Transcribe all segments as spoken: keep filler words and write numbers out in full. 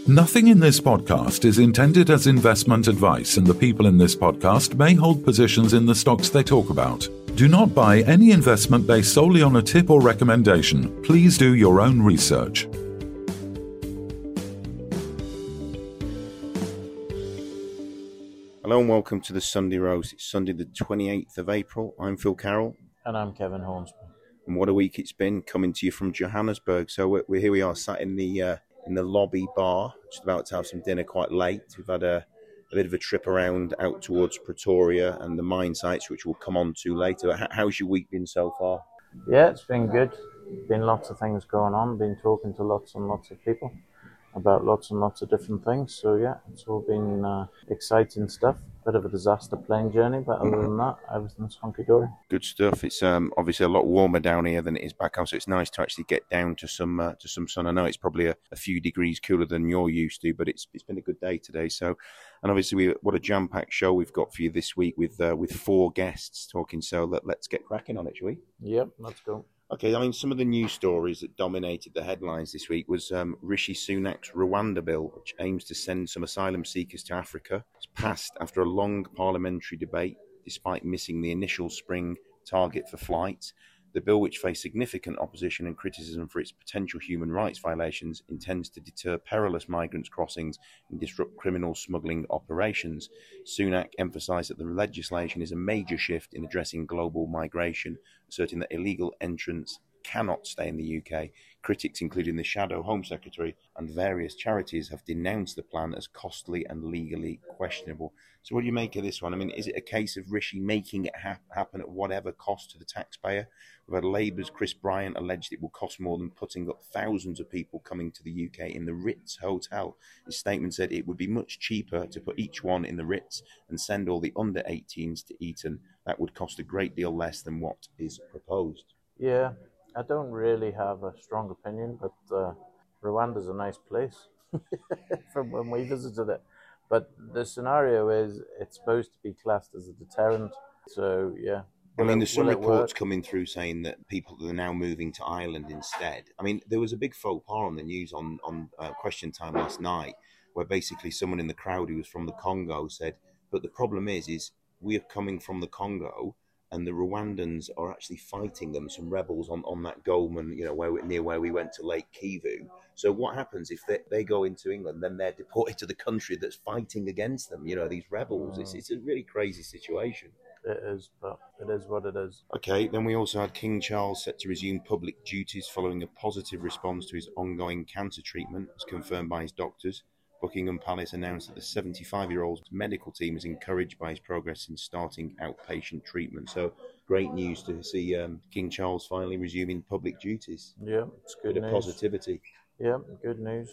Nothing in this podcast is intended as investment advice, and the people in this podcast may hold positions in the stocks they talk about. Do not buy any investment based solely on a tip or recommendation. Please do your own research. Hello and welcome to the Sunday Roast. It's Sunday the twenty-eighth of April. I'm Phil Carroll. And I'm Kevin Hornsby. And what a week it's been, coming to you from Johannesburg. So we're, we're here we are sat in the uh, in the lobby bar, just about to have some dinner quite late. We've had a, a bit of a trip around out towards Pretoria and the mine sites, which we'll come on to later. H- how's your week been so far? Yeah, it's been good. Been lots of things going on. Been talking to lots and lots of people about lots and lots of different things. So yeah, it's all been uh, exciting stuff. Bit of a disaster plane journey, but other than that, everything's hunky-dory. Good stuff. It's um, obviously a lot warmer down here than it is back home, so it's nice to actually get down to some uh, to some sun. I know it's probably a, a few degrees cooler than you're used to, but it's it's been a good day today. So, and obviously, we what a jam-packed show we've got for you this week with uh, with four guests talking. So let, let's get cracking on it, shall we? Yep, let's go. Okay, I mean, some of the news stories that dominated the headlines this week was um, Rishi Sunak's Rwanda bill, which aims to send some asylum seekers to Africa. It's passed after a long parliamentary debate, despite missing the initial spring target for flights. The bill, which faced significant opposition and criticism for its potential human rights violations, intends to deter perilous migrants crossings and disrupt criminal smuggling operations. Sunak emphasised that the legislation is a major shift in addressing global migration, asserting that illegal entrants cannot stay in the U K. Critics, including the Shadow Home Secretary and various charities, have denounced the plan as costly and legally questionable. So what do you make of this one? I mean, is it a case of Rishi making it ha- happen at whatever cost to the taxpayer? We've had Labour's Chris Bryant alleged it will cost more than putting up thousands of people coming to the U K in the Ritz Hotel. His statement said it would be much cheaper to put each one in the Ritz and send all the under eighteens to Eton. That would cost a great deal less than what is proposed. Yeah, I don't really have a strong opinion, but uh, Rwanda's a nice place from when we visited it. But the scenario is it's supposed to be classed as a deterrent. So, yeah. I mean, it, there's some reports work? coming through saying that people are now moving to Ireland instead. I mean, there was a big faux pas on the news on, on uh, Question Time last night, where basically someone in the crowd who was from the Congo said, but the problem is, is we are coming from the Congo, and the Rwandans are actually fighting them, some rebels on, on that Goldman, you know, where near where we went to Lake Kivu. So what happens if they, they go into England, then they're deported to the country that's fighting against them, you know, these rebels. Mm. It's, it's a really crazy situation. It is, but it is what it is. Okay, then we also had King Charles set to resume public duties following a positive response to his ongoing cancer treatment, as confirmed by his doctors. Buckingham Palace announced that the seventy-five-year-old's medical team is encouraged by his progress in starting outpatient treatment. So, great news to see um, King Charles finally resuming public duties. Yeah, it's good Bit news. of positivity. Yeah, good news.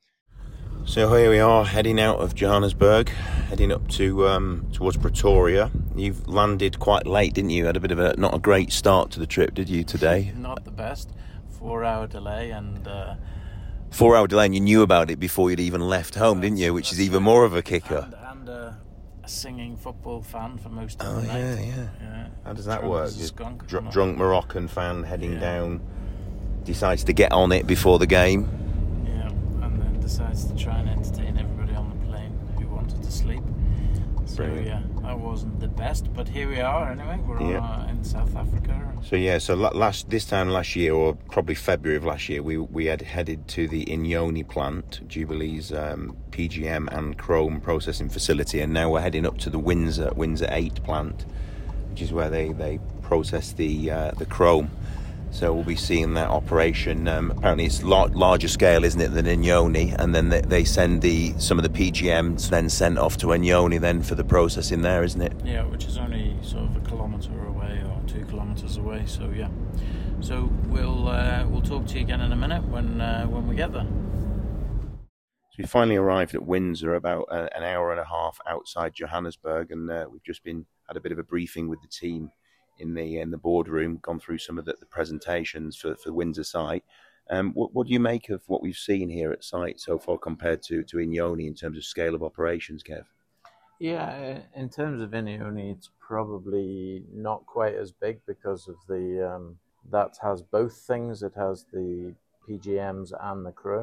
So here we are, heading out of Johannesburg, heading up to um, towards Pretoria. You've landed quite late, didn't you? Had a bit of a not a great start to the trip, did you, today? Not the best. Four-hour delay and... Uh, Four-hour delay, and you knew about it before you'd even left home, didn't you? Which is even more of a kicker. And, and uh, a singing football fan for most of oh, the yeah, night. Yeah, yeah. How does that drunk work? As a skunk, Dr- drunk Moroccan fan heading yeah. down, decides to get on it before the game. Yeah, and then decides to try and entertain everybody on the plane who wanted to sleep. So Brilliant. yeah, that wasn't the best, but here we are anyway. We're yeah. on, uh, in South Africa. So yeah, so last this time last year, or probably February of last year, we we had headed to the Inyoni plant, Jubilee's um, P G M and chrome processing facility, and now we're heading up to the Windsor Windsor eight plant, which is where they they process the uh, the chrome. So we'll be seeing that operation. Um, apparently, it's lar- larger scale, isn't it, than Inyoni? And then they, they send the some of the P G Ms then sent off to Inyoni then for the processing there, isn't it? Yeah, which is only sort of a kilometre away or two kilometres away. So yeah, so we'll uh, we'll talk to you again in a minute when uh, when we get there. So we finally arrived at Windsor, about uh, an hour and a half outside Johannesburg, and uh, we've just been had a bit of a briefing with the team in the in the boardroom, gone through some of the, the presentations for, for the Windsor site. Um, what, what do you make of what we've seen here at site so far compared to, to Inyoni in terms of scale of operations, Kev? Yeah, in terms of Inyoni, it's probably not quite as big because of the um, that has both things. It has the P G Ms and the chrome,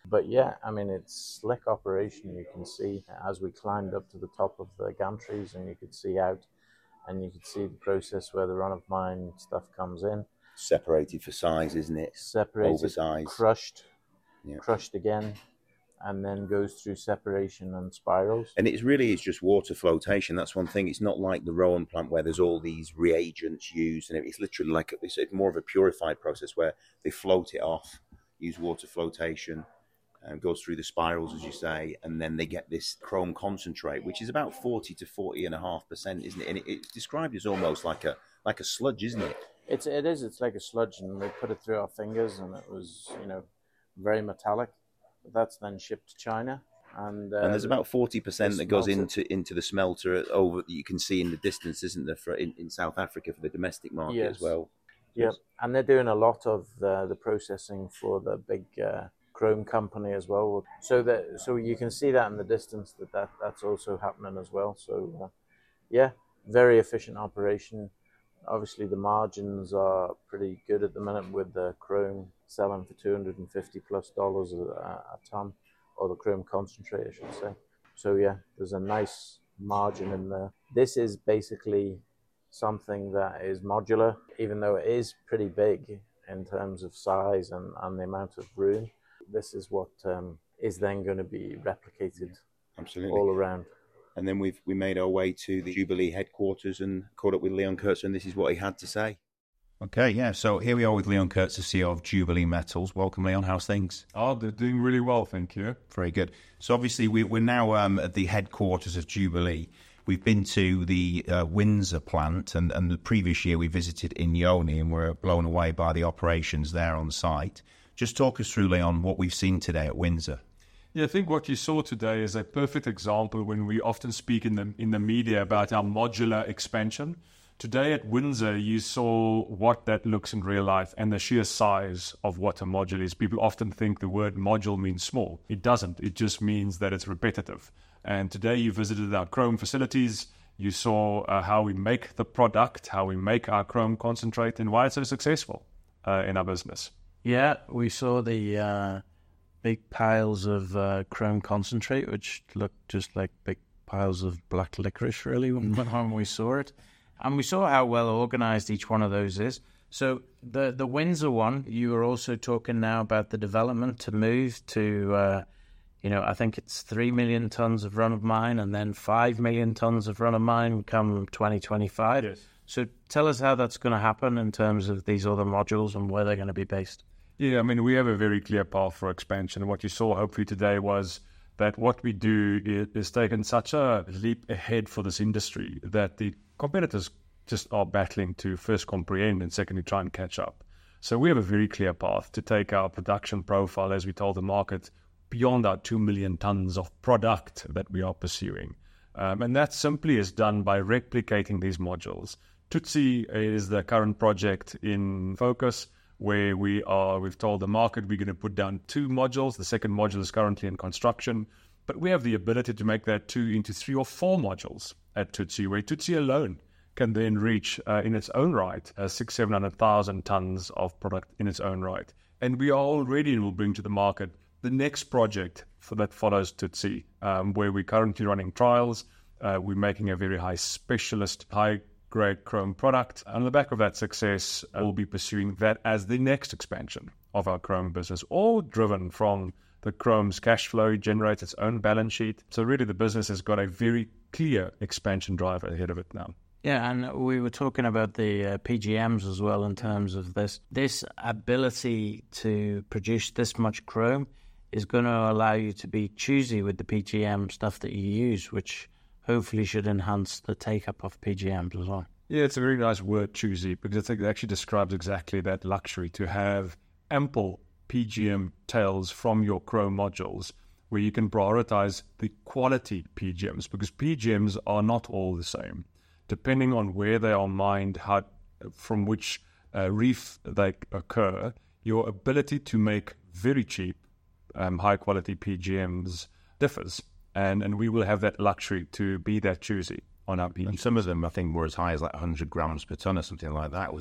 But yeah, I mean, it's slick operation. You can see as we climbed up to the top of the gantries, and you could see out, and you could see the process where the run-of-mine stuff comes in. Separated for size, isn't it? Separated, oversized, crushed, yeah. crushed again, and then goes through separation and spirals. And it really is just water flotation. That's one thing. It's not like the Rowan plant where there's all these reagents used, and it's literally like it's more of a purified process where they float it off, use water flotation, and goes through the spirals, as you say, and then they get this chrome concentrate, which is about forty to forty and a half percent, isn't it? And it, it's described as almost like a like a sludge, isn't it? It's it is. It's like a sludge, and we put it through our fingers, and it was, you know, very metallic. But that's then shipped to China, and uh, and there's about forty percent that goes into into the smelter over. You can see in the distance, isn't there, for in, in South Africa for the domestic market yes. as well. Yeah, yes. And they're doing a lot of the the processing for the big uh, chrome company as well. So that so you can see that in the distance that, that that's also happening as well. So uh, yeah, very efficient operation. Obviously, the margins are pretty good at the minute with the chrome selling for two hundred fifty plus dollars a, a ton, or the chrome concentrate, I should say. So yeah, there's a nice margin in there. This is basically something that is modular, even though it is pretty big in terms of size and, and the amount of room. This is what um, is then going to be replicated Absolutely. all around. And then we've we made our way to the Jubilee headquarters and caught up with Leon Kurtz, and this is what he had to say. Okay, yeah. So here we are with Leon Kurtz, the C E O of Jubilee Metals. Welcome, Leon. How's things? Oh, they're doing really well, thank you. Very good. So obviously we, we're now um, at the headquarters of Jubilee. We've been to the uh, Windsor plant, and, and the previous year we visited Inyoni, and we're blown away by the operations there on site. Just talk us through, Leon, what we've seen today at Windsor. Yeah, I think what you saw today is a perfect example when we often speak in the in the media about our modular expansion. Today at Windsor, you saw what that looks in real life and the sheer size of what a module is. People often think the word module means small. It doesn't. It just means that it's repetitive. And today you visited our chrome facilities. You saw uh, how we make the product, how we make our chrome concentrate, and why it's so successful uh, in our business. Yeah, we saw the uh, big piles of uh, chrome concentrate, which looked just like big piles of black licorice, really, when, when we saw it. And we saw how well organized each one of those is. So the, the Windsor one, you were also talking now about the development to move to, uh, you know, I think it's three million tons of run-of-mine and then five million tons of run-of-mine come twenty twenty-five. Yes. So tell us how that's going to happen in terms of these other modules and where they're going to be based. Yeah, I mean, we have a very clear path for expansion. What you saw hopefully today was that what we do is, is taken such a leap ahead for this industry that the competitors just are battling to first comprehend and secondly try and catch up. So we have a very clear path to take our production profile, as we told the market, beyond our two million tons of product that we are pursuing. Um, and that simply is done by replicating these modules. Tutsi is the current project in focus, where we are, we've told the market we're going to put down two modules. The second module is currently in construction, but we have the ability to make that two into three or four modules at Tutsi, where Tutsi alone can then reach, uh, in its own right, uh, six, seven hundred thousand tons of product in its own right. And we are already and will bring to the market the next project for that follows Tutsi, um, where we're currently running trials. Uh, we're making a very high specialist, high grade chrome product. On the back of that success, uh, we'll be pursuing that as the next expansion of our chrome business, all driven from the chrome's cash flow, generates its own balance sheet. So really the business has got a very clear expansion drive ahead of it now. Yeah, and we were talking about the uh, P G Ms as well in terms of this. This ability to produce this much chrome is going to allow you to be choosy with the P G M stuff that you use, which hopefully should enhance the take-up of P G Ms as well. Yeah, it's a very nice word, choosy, because I think it actually describes exactly that luxury, to have ample P G M tails from your chrome modules where you can prioritize the quality P G Ms, because P G Ms are not all the same. Depending on where they are mined, how, from which uh, reef they occur, your ability to make very cheap, um, high-quality P G Ms differs. And and we will have that luxury to be that choosy on our P G Ms. And some of them, I think, were as high as like one hundred grams per ton or something like that, wasn't it?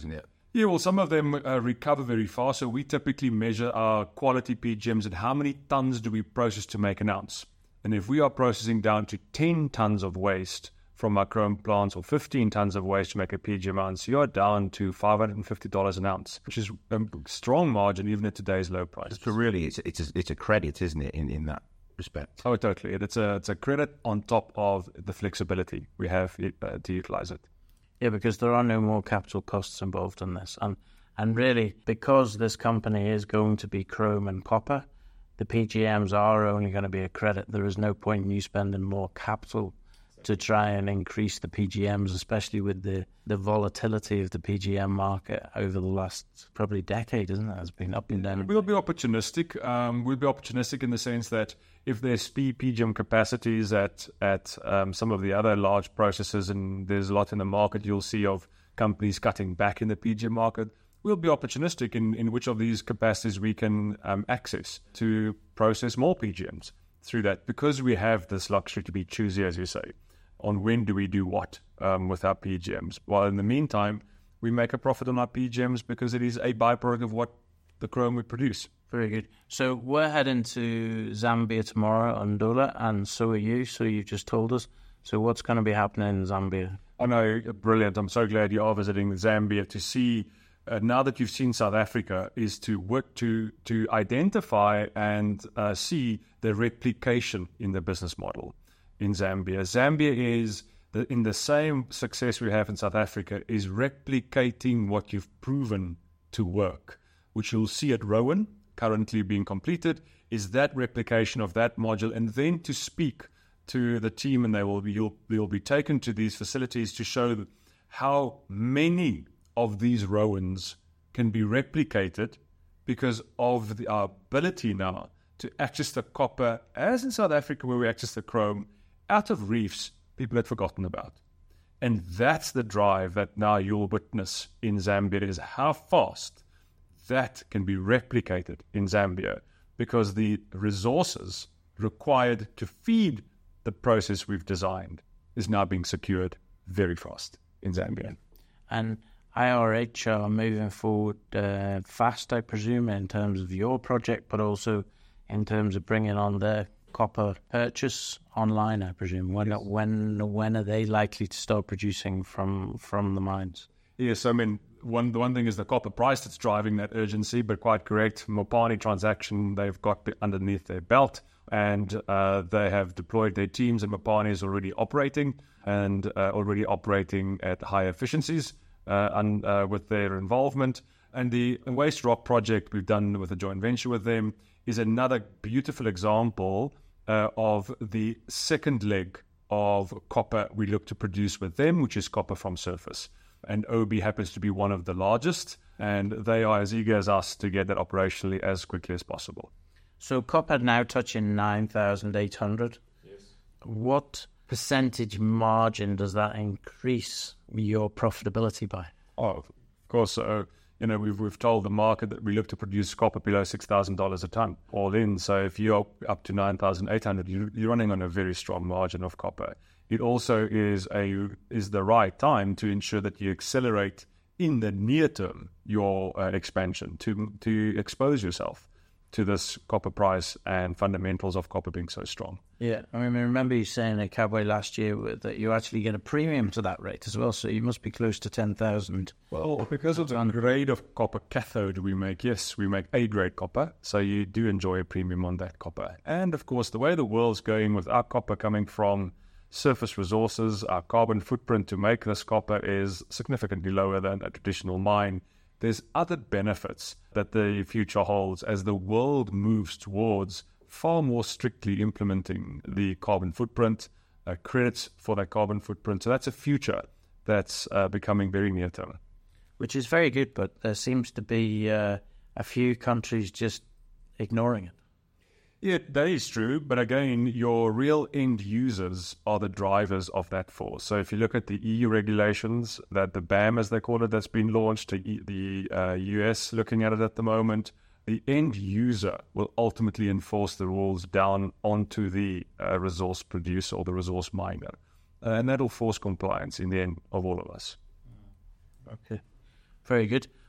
Yeah, well, some of them uh, recover very fast. So we typically measure our quality P G Ms and how many tons do we process to make an ounce. And if we are processing down to ten tons of waste from our chrome plants or fifteen tons of waste to make a P G M ounce, you are down to five hundred fifty dollars an ounce, which is a strong margin even at today's low price. So really, it's it's a, it's a credit, isn't it, in, in that respect? Oh, totally. It's a, it's a credit on top of the flexibility we have uh, to utilize it. Yeah, because there are no more capital costs involved in this. And and really, because this company is going to be chrome and copper, the P G Ms are only going to be a credit. There is no point in you spending more capital to try and increase the P G Ms, especially with the, the volatility of the P G M market over the last probably decade, isn't it? It's been up and down. We'll be opportunistic. Um, we'll be opportunistic in the sense that if there's P G M capacities at at um, some of the other large processors, and there's a lot in the market, you'll see of companies cutting back in the P G M market. We'll be opportunistic in, in which of these capacities we can um, access to process more P G Ms through that, because we have this luxury to be choosy, as you say, on when do we do what um, with our P G Ms. While in the meantime, we make a profit on our P G Ms because it is a byproduct of what the chrome we produce. Very good. So we're heading to Zambia tomorrow, Ndola, and so are you. So you've just told us. So what's going to be happening in Zambia? I know, brilliant. I'm so glad you are visiting Zambia to see, uh, now that you've seen South Africa, is to work to, to identify and uh, see the replication in the business model in Zambia. Zambia is, the, in the same success we have in South Africa, is replicating what you've proven to work, which you'll see at Rowan, currently being completed, is that replication of that module, and then to speak to the team, and they will be, you'll, you'll be taken to these facilities to show how many of these Rowans can be replicated because of the, our ability now to access the copper, as in South Africa where we access the chrome, out of reefs people had forgotten about. And that's the drive that now you'll witness in Zambia, is how fast that can be replicated in Zambia, because the resources required to feed the process we've designed is now being secured very fast in Zambia. And I R H are moving forward uh, fast, I presume, in terms of your project, but also in terms of bringing on their copper purchase online, I presume. When yes. when when are they likely to start producing from from the mines? Yes, I mean, one the one thing is the copper price that's driving that urgency, but quite correct. Mopani transaction, they've got underneath their belt, and uh, they have deployed their teams, and Mopani is already operating, and uh, already operating at high efficiencies uh, and uh, with their involvement. And the Waste Rock project we've done with a joint venture with them is another beautiful example uh, of the second leg of copper we look to produce with them, which is copper from surface. And O B happens to be one of the largest, and they are as eager as us to get that operationally as quickly as possible. So copper now touching nine thousand eight hundred. Yes. What percentage margin does that increase your profitability by? Oh, of course. Uh, you know, we've we've told the market that we look to produce copper below six thousand dollars a ton, all in. So if you're up to nine thousand eight hundred, you, you're running on a very strong margin of copper. It also is a is the right time to ensure that you accelerate in the near term your uh, expansion, to to expose yourself to this copper price and fundamentals of copper being so strong. Yeah, I mean, I remember you saying at Cowboy last year that you actually get a premium to that rate as well, so you must be close to ten thousand. Well, because of the grade of copper cathode we make, yes, we make A-grade copper, so you do enjoy a premium on that copper. And, of course, the way the world's going with our copper coming from surface resources, our carbon footprint to make this copper is significantly lower than a traditional mine. There's other benefits that the future holds as the world moves towards far more strictly implementing the carbon footprint, uh, credits for that carbon footprint. So that's a future that's uh, becoming very near term. Which is very good, but there seems to be uh, a few countries just ignoring it. Yeah, that is true. But again, your real end users are the drivers of that force. So if you look at the E U regulations, that the B A M, as they call it, that's been launched, the, the uh, U S looking at it at the moment, the end user will ultimately enforce the rules down onto the uh, resource producer or the resource miner. Uh, and that'll force compliance in the end of all of us. Okay, very good.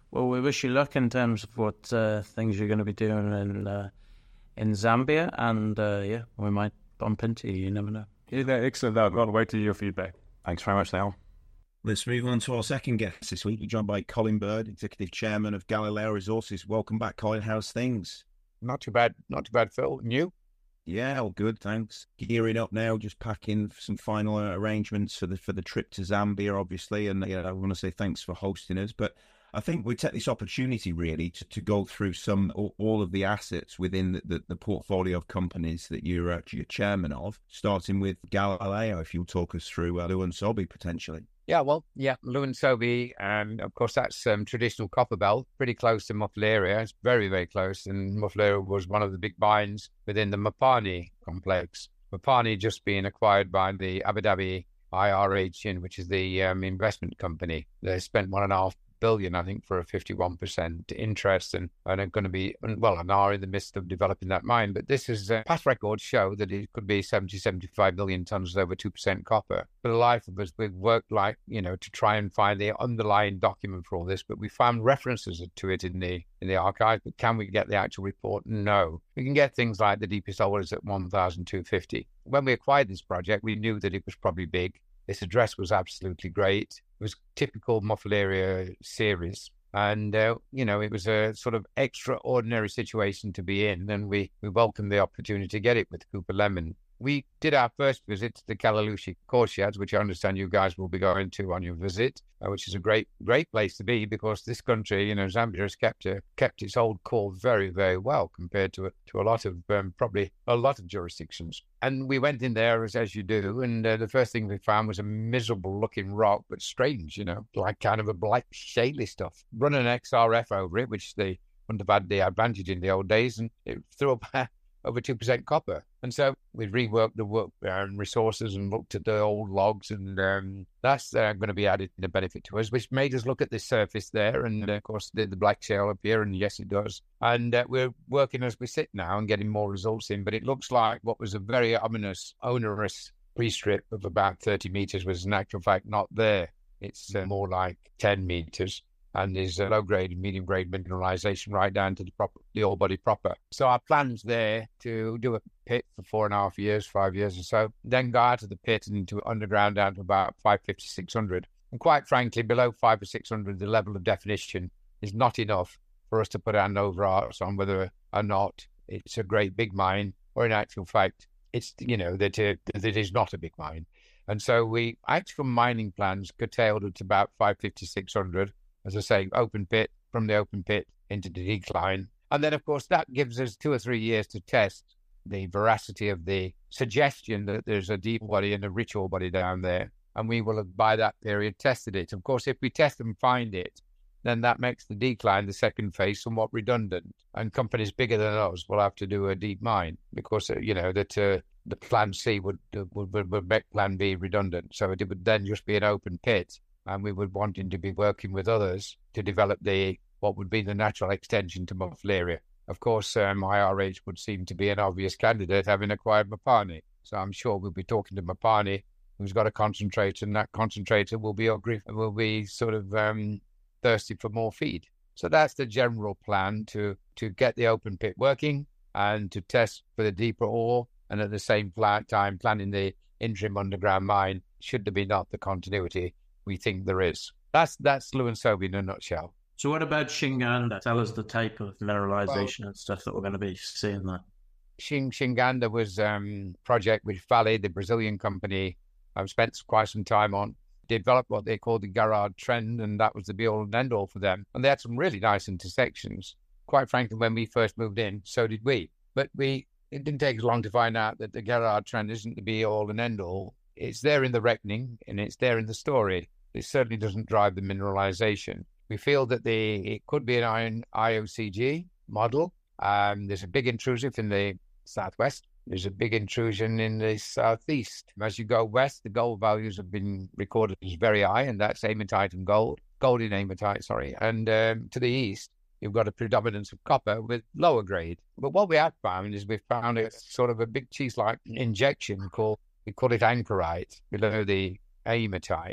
Well, we wish you luck in terms of what uh, things you're going to be doing in uh, in Zambia, and uh, yeah, we might bump into you. You never know. Yeah, excellent. I can't wait to hear your feedback. Thanks very much, Dale. Let's move on to our second guest this week. We're joined by Colin Bird, Executive Chairman of Galileo Resources. Welcome back, Colin. How's things? Not too bad. Not too bad, Phil. And you? Yeah, all good, thanks. Gearing up now, just packing some final arrangements for the for the trip to Zambia, obviously. And yeah, I want to say thanks for hosting us. But I think we take this opportunity really to, to go through some all, all of the assets within the, the, the portfolio of companies that you're actually chairman of, starting with Galileo. If you'll talk us through uh, Luansobi potentially. Yeah, well, yeah, Luansobi, and of course that's um, traditional copper belt, pretty close to Mufulira. It's very, very close, and Mufulira was one of the big mines within the Mopani complex. Mopani just being acquired by the Abu Dhabi I R H, which is the um, investment company. They spent one and a half billion, I think, for a fifty-one percent interest, and, and are going to be, well, and are in the midst of developing that mine. But this is, uh, past records show that it could be seventy, seventy-five million tons over two percent copper. For the life of us, we've worked like, you know, to try and find the underlying document for all this, but we found references to it in the in the archive. But can we get the actual report? No. We can get things like the deepest hole is at one thousand two hundred fifty. When we acquired this project, we knew that it was probably big. This address was absolutely great. It was typical Mufulira series. And, uh, you know, it was a sort of extraordinary situation to be in. And we, we welcomed the opportunity to get it with Cooper Lemon. We did our first visit to the Kalalushi core sheds, which I understand you guys will be going to on your visit, uh, which is a great, great place to be because this country, you know, Zambia has kept a, kept its old core very, very well compared to a, to a lot of, um, probably a lot of jurisdictions. And we went in there as, as you do, and uh, the first thing we found was a miserable looking rock, but strange, you know, like kind of a black shaly stuff. Run an X R F over it, which they wouldn't have had the advantage in the old days, and it threw up over two percent copper. And so we reworked the work um, resources and looked at the old logs, and um, that's uh, going to be added in a benefit to us, which made us look at the surface there. And uh, of course, did the black shale appear? And yes, it does. And uh, we're working as we sit now and getting more results in. But it looks like what was a very ominous, onerous pre-strip of about thirty meters was in actual fact not there. It's uh, more like ten meters. And there's a low-grade and medium-grade mineralization right down to the proper, the ore body proper. So our plan's there to do a pit for four and a half years, five years or so, then go out of the pit and into underground down to about five fifty, six hundred. And quite frankly, below five or six hundred, the level of definition is not enough for us to put our nose arts on whether or not it's a great big mine, or in actual fact, it's, you know, that it, that it is not a big mine. And so we actual mining plans curtailed it to about five fifty, six hundred. As I say, open pit, from the open pit into the decline. And then, of course, that gives us two or three years to test the veracity of the suggestion that there's a deep body and a rich ore body down there. And we will have, by that period, tested it. Of course, if we test and find it, then that makes the decline, the second phase, somewhat redundant. And companies bigger than us will have to do a deep mine because, uh, you know, that uh, the plan C would, uh, would, would, would make plan B redundant. So it would then just be an open pit. And we would want him to be working with others to develop the what would be the natural extension to Mufulira. Of course, um, I R H would seem to be an obvious candidate, having acquired Mopani. So I'm sure we'll be talking to Mopani, who's got a concentrator, and that concentrator will be will be sort of um, thirsty for more feed. So that's the general plan, to to get the open pit working and to test for the deeper ore, and at the same time planning the interim underground mine, should there be not the continuity we think there is. That's that's Luansobi in a nutshell. So what about Shinganda? Tell us the type of mineralization well, and stuff that we're going to be seeing there. Shing, Shinganda was a um, project which Vale, the Brazilian company, I've spent quite some time on, developed what they called the Garrard Trend, and that was the be-all and end-all for them. And they had some really nice intersections. Quite frankly, when we first moved in, so did we. But we it didn't take us long to find out that the Garrard Trend isn't the be-all and end-all. It's there in the reckoning, and it's there in the story. It certainly doesn't drive the mineralization. We feel that the it could be an iron I O C G model. Um, there's a big intrusive in the southwest. There's a big intrusion in the southeast. As you go west, the gold values have been recorded as very high, and that's hematite and gold, gold in hematite, sorry. And um, to the east, you've got a predominance of copper with lower grade. But what we have found is we've found a sort of a big cheese-like injection called, we call it anchorite, below the hematite.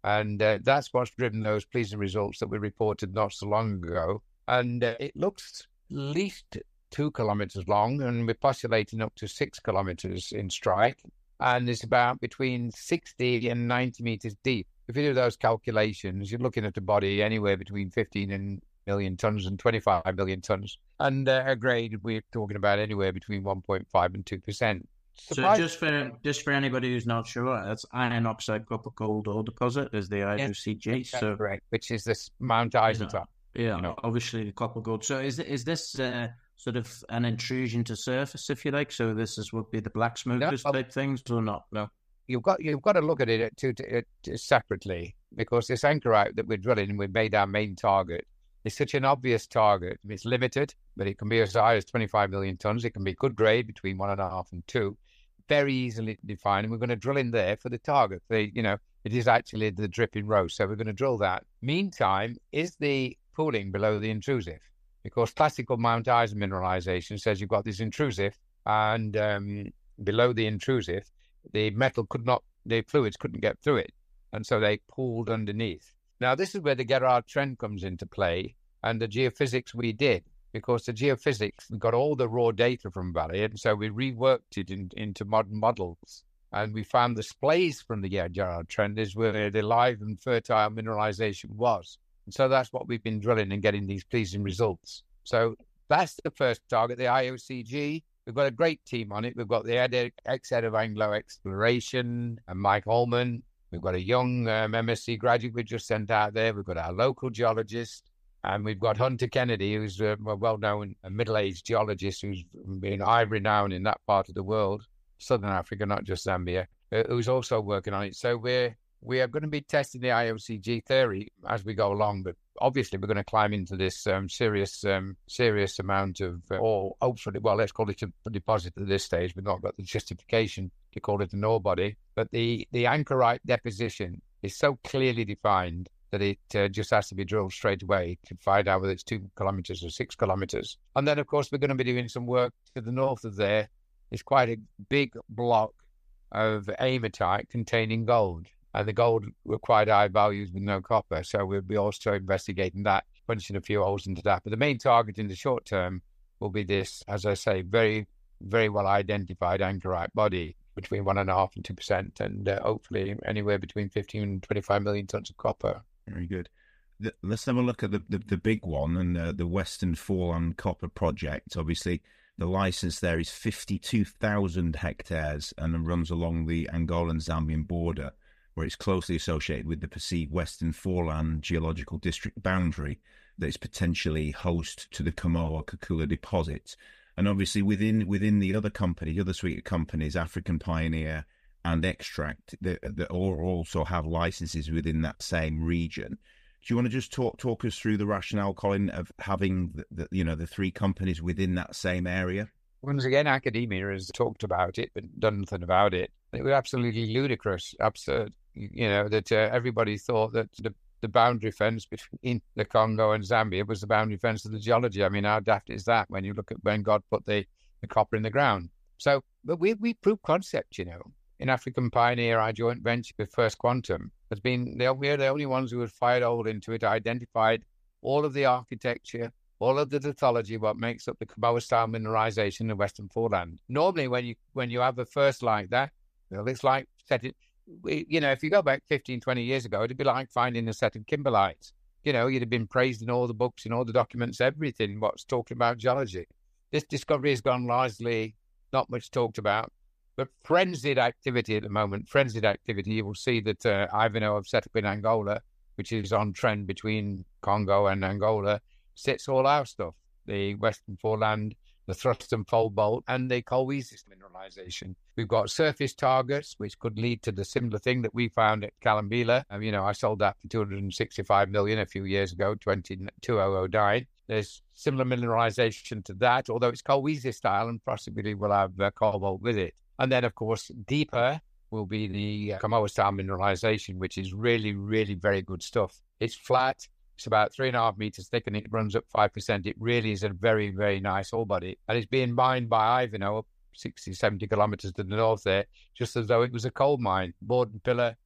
And uh, that's what's driven those pleasing results that we reported not so long ago. And uh, it looks at least two kilometres long, and we're postulating up to six kilometres in strike. And it's about between sixty and ninety metres deep. If you do those calculations, you're looking at a body anywhere between fifteen and million tonnes and twenty-five million tonnes. And uh, a grade, we're talking about anywhere between one point five and two percent. So just for just for anybody who's not sure, that's iron oxide copper gold ore deposit is the I O C G. Yes, so correct, which is this Mount Isa top. Yeah, you know. Obviously the copper gold. So is is this uh, sort of an intrusion to surface, if you like? So this is would be the black smokers no, type things, or not? No. You've got you've got to look at it to, to, to separately, because this anchorite that we're drilling and we've made our main target is such an obvious target. It's limited, but it can be as high as twenty-five million tonnes. It can be good grade between one and a half and two. Very easily defined, and we're going to drill in there for the target. The, you know, it is actually the dripping rose, so we're going to drill that. Meantime, is the pooling below the intrusive? Because classical Mount Isa mineralization says you've got this intrusive, and um, below the intrusive, the metal could not, the fluids couldn't get through it, and so they pooled underneath. Now, this is where the Gerard trend comes into play, and the geophysics we did. Because the geophysics got all the raw data from Valley, and so we reworked it in, into modern models. And we found the splays from the Gerard trend is where the live and fertile mineralization was. And so that's what we've been drilling and getting these pleasing results. So that's the first target, the I O C G. We've got a great team on it. We've got the head, ex-head of Anglo Exploration, and Mike Holman. We've got a young um, M S c graduate we just sent out there. We've got our local geologist. And we've got Hunter Kennedy, who's a well-known middle-aged geologist who's been eye-renowned in that part of the world, Southern Africa, not just Zambia, who's also working on it. So we're we are going to be testing the I O C G theory as we go along, but obviously we're going to climb into this um, serious um, serious amount of, uh, or hopefully, well, let's call it a deposit at this stage. We've not got the justification to call it an ore body, but the, the anchorite deposition is so clearly defined that it uh, just has to be drilled straight away to find out whether it's two kilometres or six kilometres. And then, of course, we're going to be doing some work to the north of there. It's quite a big block of hematite containing gold. And the gold required high values with no copper. So we'll be also investigating that, punching a few holes into that. But the main target in the short term will be this, as I say, very, very well identified anchorite body between one and a half and two percent, and uh, hopefully anywhere between fifteen and twenty-five million tons of copper. Very good. The, let's have a look at the, the, the big one, and uh, the Western Foreland Copper Project. Obviously, the license there is fifty-two thousand hectares and runs along the Angolan-Zambian border, where it's closely associated with the perceived Western Foreland geological district boundary that is potentially host to the Kamoa-Kakula deposits. And obviously, within within the other company, the other suite of companies, African Pioneer and Extract, that, that all also have licenses within that same region. Do you want to just talk talk us through the rationale, Colin, of having the, the you know the three companies within that same area? Once again, academia has talked about it, but done nothing about it. It was absolutely ludicrous, absurd. You know that uh, everybody thought that the the boundary fence between the Congo and Zambia was the boundary fence of the geology. I mean, how daft is that when you look at when God put the, the copper in the ground? So, but we we proved concept, you know. In African Pioneer, our joint venture with First Quantum has been, they, we're the only ones who have fired hole into it, identified all of the architecture, all of the lithology, what makes up the Kamoa-style mineralization in the Western Foreland. Normally, when you when you have a first like that, well, it's like set it. We, you know, if you go back fifteen, twenty years ago, it'd be like finding a set of kimberlites. You know, you'd have been praised in all the books, in all the documents, everything, what's talking about geology. This discovery has gone largely not much talked about, but frenzied activity at the moment, frenzied activity. You will see that uh, Ivanhoe have set up in Angola, which is on trend between Congo and Angola, sits all our stuff, the Western Foreland, the thrust and fold bolt, and the Kolwezi mineralization. We've got surface targets, which could lead to the similar thing that we found at Kalambila. Um, you know, I sold that for two hundred sixty-five million a few years ago, two thousand nine. There's similar mineralization to that, although it's Kolwezi style and possibly will have uh, cobalt with it. And then, of course, deeper will be the uh, Kamoa style mineralization, which is really, really very good stuff. It's flat. It's about three and a half meters thick, and it runs up five percent. It really is a very, very nice ore body. And it's being mined by Ivanhoe up sixty, seventy kilometers to the north there, just as though it was a coal mine. Board and pillar,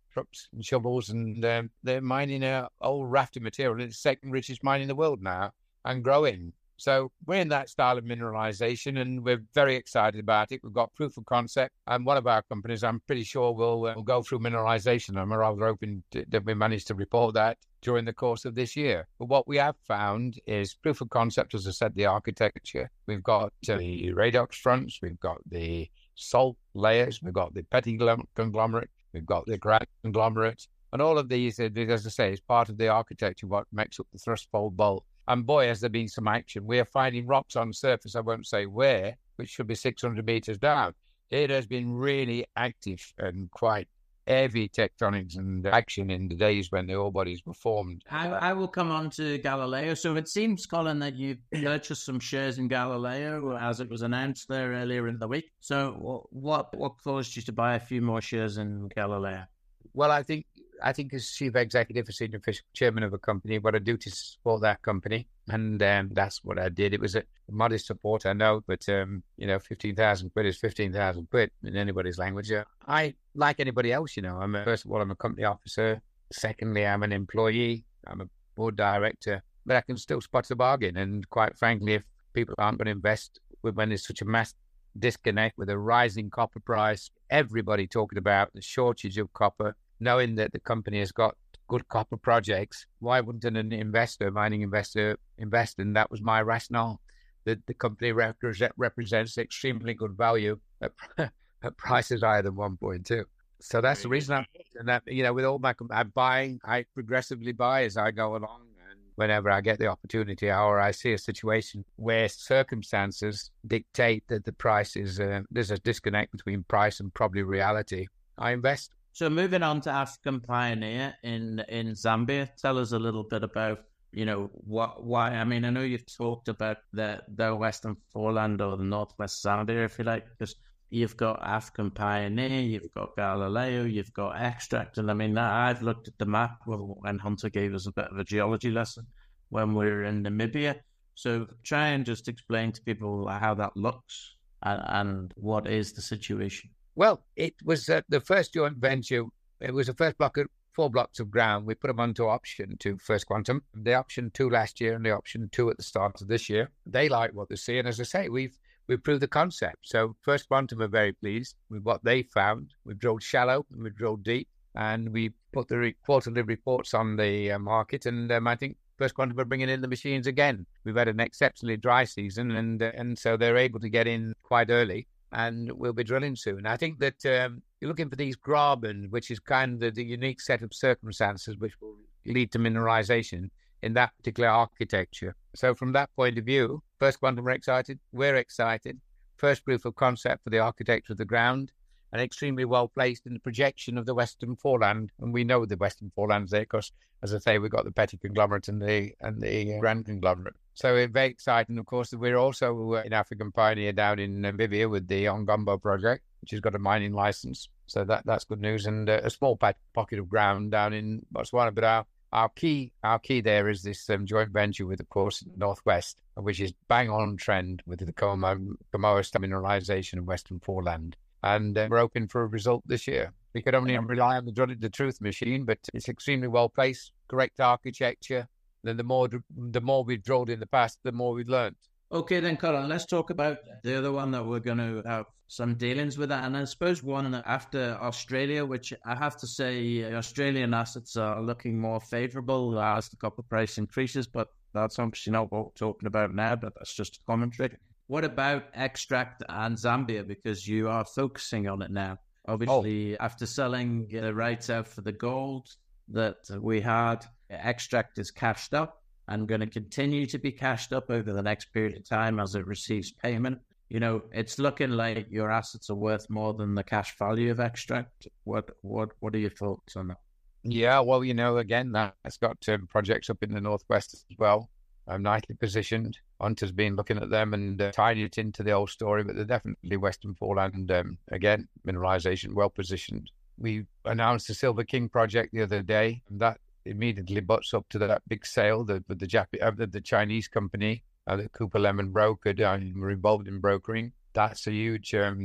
trucks and shovels, and um, they're mining a old rafting material. It's the second richest mine in the world now and growing. So we're in that style of mineralization, and we're very excited about it. We've got proof of concept, and one of our companies, I'm pretty sure, will uh, will go through mineralization. I'm rather hoping to, that we manage to report that during the course of this year. But what we have found is proof of concept, as I said, the architecture. We've got uh, the redox fronts, we've got the salt layers, we've got the petty conglomerate, we've got the granite conglomerate, and all of these, as I say, is part of the architecture, what makes up the thrust fold bolt. And boy, has there been some action. We are finding rocks on the surface, I won't say where, which should be six hundred meters down. It has been really active and quite heavy tectonics and action in the days when the ore bodies were formed. I, I will come on to Galileo. So it seems, Colin, that you've purchased some shares in Galileo as it was announced there earlier in the week. So what what caused you to buy a few more shares in Galileo? Well, I think I think as chief executive or senior official chairman of a company, what I do to support that company, and um, that's what I did. It was a modest support, I know, but um, you know, fifteen thousand quid is fifteen thousand quid in anybody's language. Uh, I, like anybody else, you know, I'm a, first of all, I'm a company officer. Secondly, I'm an employee. I'm a board director, but I can still spot the bargain. And quite frankly, if people aren't going to invest when there's such a mass disconnect with a rising copper price, everybody talking about the shortage of copper, knowing that the company has got good copper projects, why wouldn't an investor, mining investor, invest? And that was my rationale. That the company represent, represents extremely good value at, at prices higher than one point two. So that's the reason I'm, and that, you know, with all my, I'm buying, I progressively buy as I go along. And whenever I get the opportunity or I see a situation where circumstances dictate that the price is, uh, there's a disconnect between price and probably reality, I invest. So moving on to African Pioneer in in Zambia, tell us a little bit about, you know, what why. I mean, I know you've talked about the the Western Foreland or the Northwest Zambia, if you like, because you've got African Pioneer, you've got Galileo, you've got Extract, and I mean, I've looked at the map when Hunter gave us a bit of a geology lesson when we were in Namibia. So try and just explain to people how that looks and, and what is the situation. Well, it was uh, the first joint venture. It was the first block of four blocks of ground. We put them onto option to First Quantum. The option two last year and the option two at the start of this year. They like what they see. And as I say, we've we've proved the concept. So First Quantum are very pleased with what they found. We've drilled shallow and we've drilled deep. And we put the re- quarterly reports on the uh, market. And um, I think First Quantum are bringing in the machines again. We've had an exceptionally dry season. And, uh, and so they're able to get in quite early. And we'll be drilling soon. I think that um, you're looking for these graben, which is kind of the, the unique set of circumstances which will lead to mineralization in that particular architecture. So from that point of view, First Quantum are excited, we're excited. First proof of concept for the architecture of the ground, and extremely well placed in the projection of the Western Foreland. And we know the Western Foreland's there because, as I say, we've got the petty conglomerate and the and the grand conglomerate. So it's very exciting. Of course, we're also in African Pioneer down in Namibia with the Ongombo project, which has got a mining license. So that that's good news. And uh, a small pat- pocket of ground down in Botswana. But our, our key our key there is this um, joint venture with, of course, Northwest, which is bang on trend with the Kamoa mineralization of Western Foreland. And uh, we're hoping for a result this year. We could only rely on the Drilling the Truth machine, but it's extremely well placed, correct architecture. Then the more the more we've drilled in the past, the more we've learned. Okay, then, Colin, let's talk about the other one that we're going to have some dealings with. That. And I suppose one after Australia, which I have to say Australian assets are looking more favourable as the copper price increases, but that's obviously not what we're talking about now, but that's just a commentary. What about Extract and Zambia? Because you are focusing on it now. Obviously, oh. after selling the rights out for the gold that we had, Extract is cashed up and going to continue to be cashed up over the next period of time as it receives payment. You know, it's looking like your assets are worth more than the cash value of Extract. What what what are your thoughts on that? Yeah, well, you know, again, that's got um, projects up in the Northwest as well. I'm nicely positioned. Hunter's been looking at them and uh, tying it into the old story, but they're definitely Western Foreland. Um, again, mineralization, well positioned. We announced the Silver King project the other day, and that immediately butts up to that big sale that the, the, Jap- uh, the, the Chinese company, uh, the Cooper Lemon brokered. I'm involved in brokering. That's a huge, um,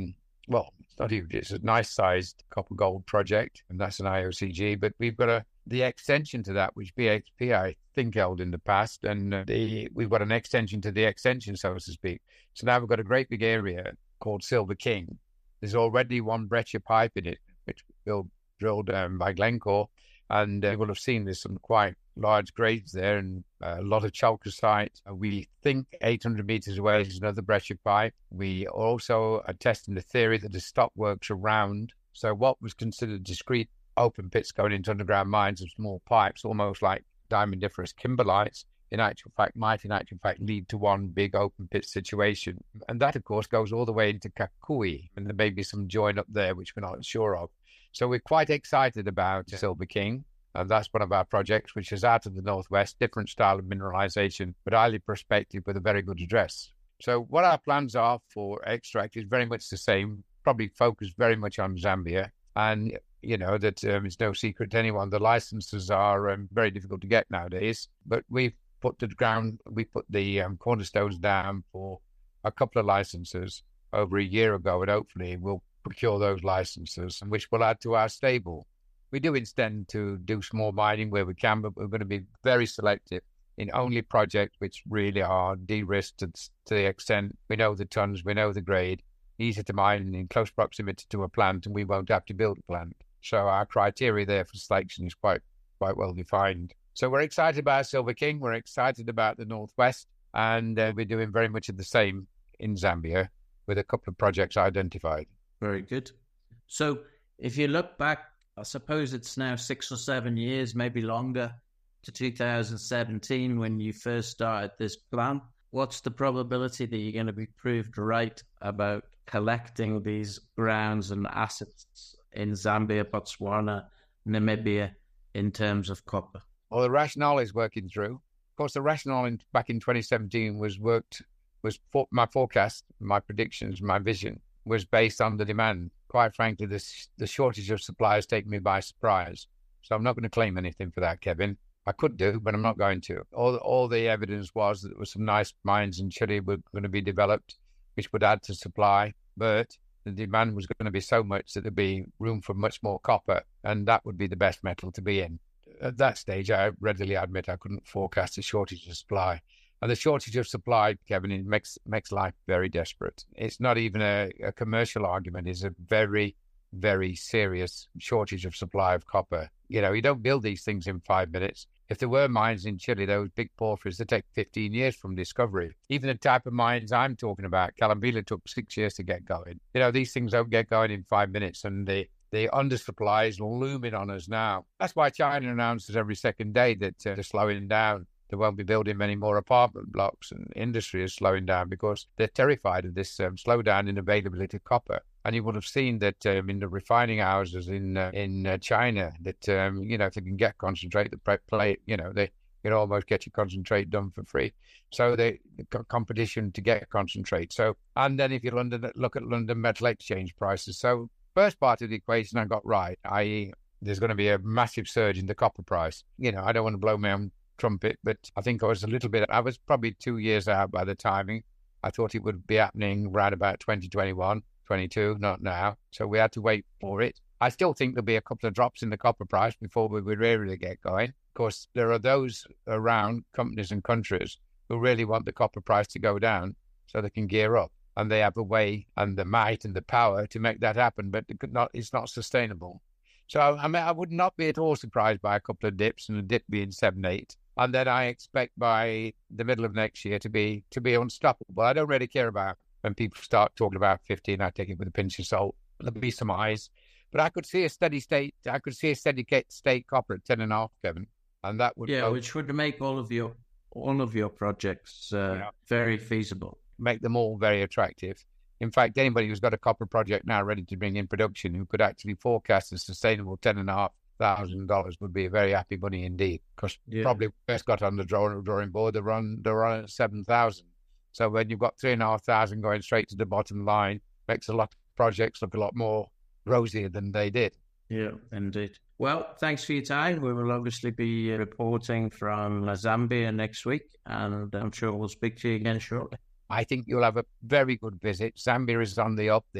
well, it's not huge. It's a nice sized copper gold project, and that's an I O C G. But we've got a the extension to that, which B H P I think held in the past, and uh, the we've got an extension to the extension, so to speak. So now we've got a great big area called Silver King. There's already one breccia pipe in it, which was drilled um, by Glencore, and uh, you will have seen there's some quite large grades there and uh, a lot of chalcocite. Uh, we think eight hundred meters away is another breccia pipe. We also are testing the theory that the stock works around. So what was considered discrete open pits going into underground mines of small pipes, almost like diamondiferous kimberlites, in actual fact, might in actual fact lead to one big open pit situation. And that, of course, goes all the way into Kakui, and there may be some join up there, which we're not sure of. So we're quite excited about Silver King. And that's one of our projects, which is out of the northwest, different style of mineralization, but highly prospective with a very good address. So what our plans are for extract is very much the same, probably focused very much on Zambia. And, you know, that um, it's no secret to anyone, the licenses are um, very difficult to get nowadays. But we've put the ground, we put the um, cornerstones down for a couple of licenses over a year ago, and hopefully we'll procure those licenses, which will add to our stable. We do intend to do some more mining where we can, but we're going to be very selective in only projects which really are de-risked to, to the extent we know the tons, we know the grade, easy to mine and in close proximity to a plant, and we won't have to build a plant. So our criteria there for selection is quite quite well defined. So we're excited about Silver King, we're excited about the Northwest, and uh, we're doing very much of the same in Zambia with a couple of projects identified. Very good. So if you look back, I suppose it's now six or seven years, maybe longer, to two thousand seventeen when you first started this plan. What's the probability that you're going to be proved right about collecting these grounds and assets in Zambia, Botswana, Namibia in terms of copper? Well, the rationale is working through. Of course, the rationale in, back in twenty seventeen was worked, was for, my forecast, my predictions, my vision was based on the demand. Quite frankly, this, the shortage of supply has taken me by surprise. So I'm not going to claim anything for that, Kevin. I could do, but I'm not going to. All, all the evidence was that there were some nice mines in Chile were going to be developed, which would add to supply, but the demand was going to be so much that there'd be room for much more copper, and that would be the best metal to be in. At that stage, I readily admit I couldn't forecast a shortage of supply. And the shortage of supply, Kevin, it makes makes life very desperate. It's not even a, a commercial argument. It's a very, very serious shortage of supply of copper. You know, you don't build these things in five minutes. If there were mines in Chile, those big porphyries, they take fifteen years from discovery. Even the type of mines I'm talking about, Calambila took six years to get going. You know, these things don't get going in five minutes, and the, the undersupply is looming on us now. That's why China announces every second day that uh, they're slowing down. They won't be building many more apartment blocks, and industry is slowing down because they're terrified of this um, slowdown in availability of copper. And you would have seen that um, in the refining houses in uh, in uh, China, that um, you know, if they can get concentrate, the play, you know, they can almost get your concentrate done for free. So they the competition to get concentrate. So and then if you London look at London Metal Exchange prices. So first part of the equation I got right, that is, there's going to be a massive surge in the copper price. You know, I don't want to blow my own trumpet, but I think I was a little bit. I was probably two years out by the timing. I thought it would be happening around about twenty twenty-one. twenty-two, not now. So we had to wait for it. I still think there'll be a couple of drops in the copper price before we would really get going. Of course, there are those around, companies and countries, who really want the copper price to go down so they can gear up. And they have a way and the might and the power to make that happen, but it could not, it's not sustainable. So I mean, I would not be at all surprised by a couple of dips, and a dip being seven, eight. And then I expect by the middle of next year to be to be unstoppable. I don't really care about when people start talking about fifteen, I take it with a pinch of salt. There'll be some eyes. But I could see a steady state, I could see a steady state copper at ten and a half, Kevin. And that would Yeah, go, which would make all of your all of your projects uh, yeah. very feasible. Make them all very attractive. In fact, anybody who's got a copper project now ready to bring in production who could actually forecast a sustainable ten and a half thousand dollars would be a very happy bunny indeed. Because yeah. probably first got on the drawing, drawing board, they're on, they're on at seven thousand. So when you've got three and a half thousand going straight to the bottom line, makes a lot of projects look a lot more rosier than they did. Yeah, indeed. Well, thanks for your time. We will obviously be reporting from Zambia next week, and I'm sure we'll speak to you again shortly. I think you'll have a very good visit. Zambia is on the up. The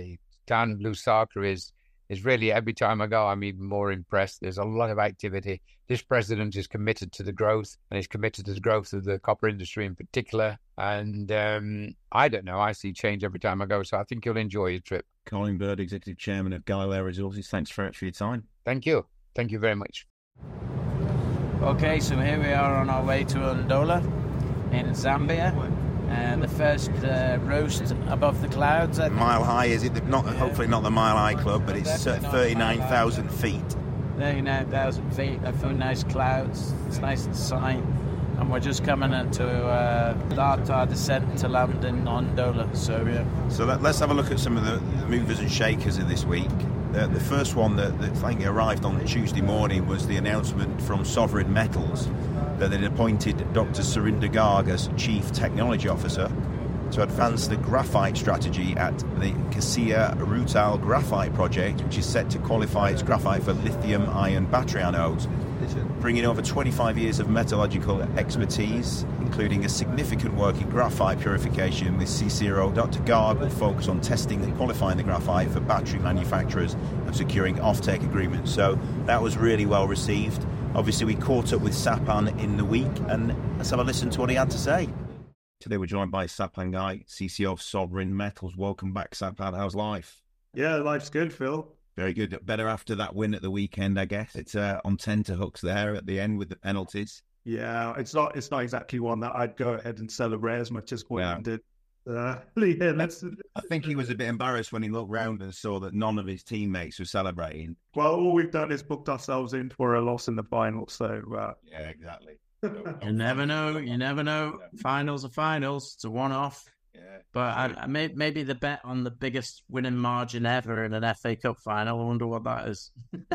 town Lusaka is, is really, every time I go, I'm even more impressed. There's a lot of activity. This president is committed to the growth, and he's committed to the growth of the copper industry in particular. And um, I don't know, I see change every time I go, so I think you'll enjoy your trip. Colin Bird, Executive Chairman of Galileo Resources, thanks very much for your time. Thank you. Thank you very much. Okay, so here we are on our way to Ndola in Zambia. And the first uh, roast above the clouds. Mile High, is it? Not hopefully not the Mile High Club, but it's thirty-nine thousand feet. thirty-nine thousand feet. I feel nice clouds. It's nice and sunny. And we're just coming into uh, start our descent to land in Ndola. So yeah. So let, let's have a look at some of the movers and shakers of this week. The, the first one that, that I think arrived on Tuesday morning was the announcement from Sovereign Metals that they'd appointed Doctor Surinder Garg as Chief Technology Officer to advance the graphite strategy at the Kasia Rutile Graphite Project, which is set to qualify its graphite for lithium-ion battery anodes, bringing over twenty-five years of metallurgical expertise, including a significant work in graphite purification with C zero. Doctor Garg will focus on testing and qualifying the graphite for battery manufacturers and securing off-take agreements. So that was really well received. Obviously, we caught up with Sapan in the week, and let's have a listen to what he had to say. Today we're joined by Sapan Gai, C C O of Sovereign Metals. Welcome back, Sapan. How's life? Yeah, life's good, Phil. Very good. Better after that win at the weekend, I guess. It's uh, on tenterhooks there at the end with the penalties. Yeah, it's not It's not exactly one that I'd go ahead and celebrate as much as Quinn Yeah. did. Uh, yeah, let's, I think he was a bit embarrassed when he looked round and saw that none of his teammates were celebrating. well, all we've done is booked ourselves in for a loss in the final. So, uh, Yeah, exactly. You never know. You never know. Finals are finals. It's a one-off. Yeah. But I, I may, maybe the bet on the biggest winning margin ever in an F A Cup final. I wonder what that is.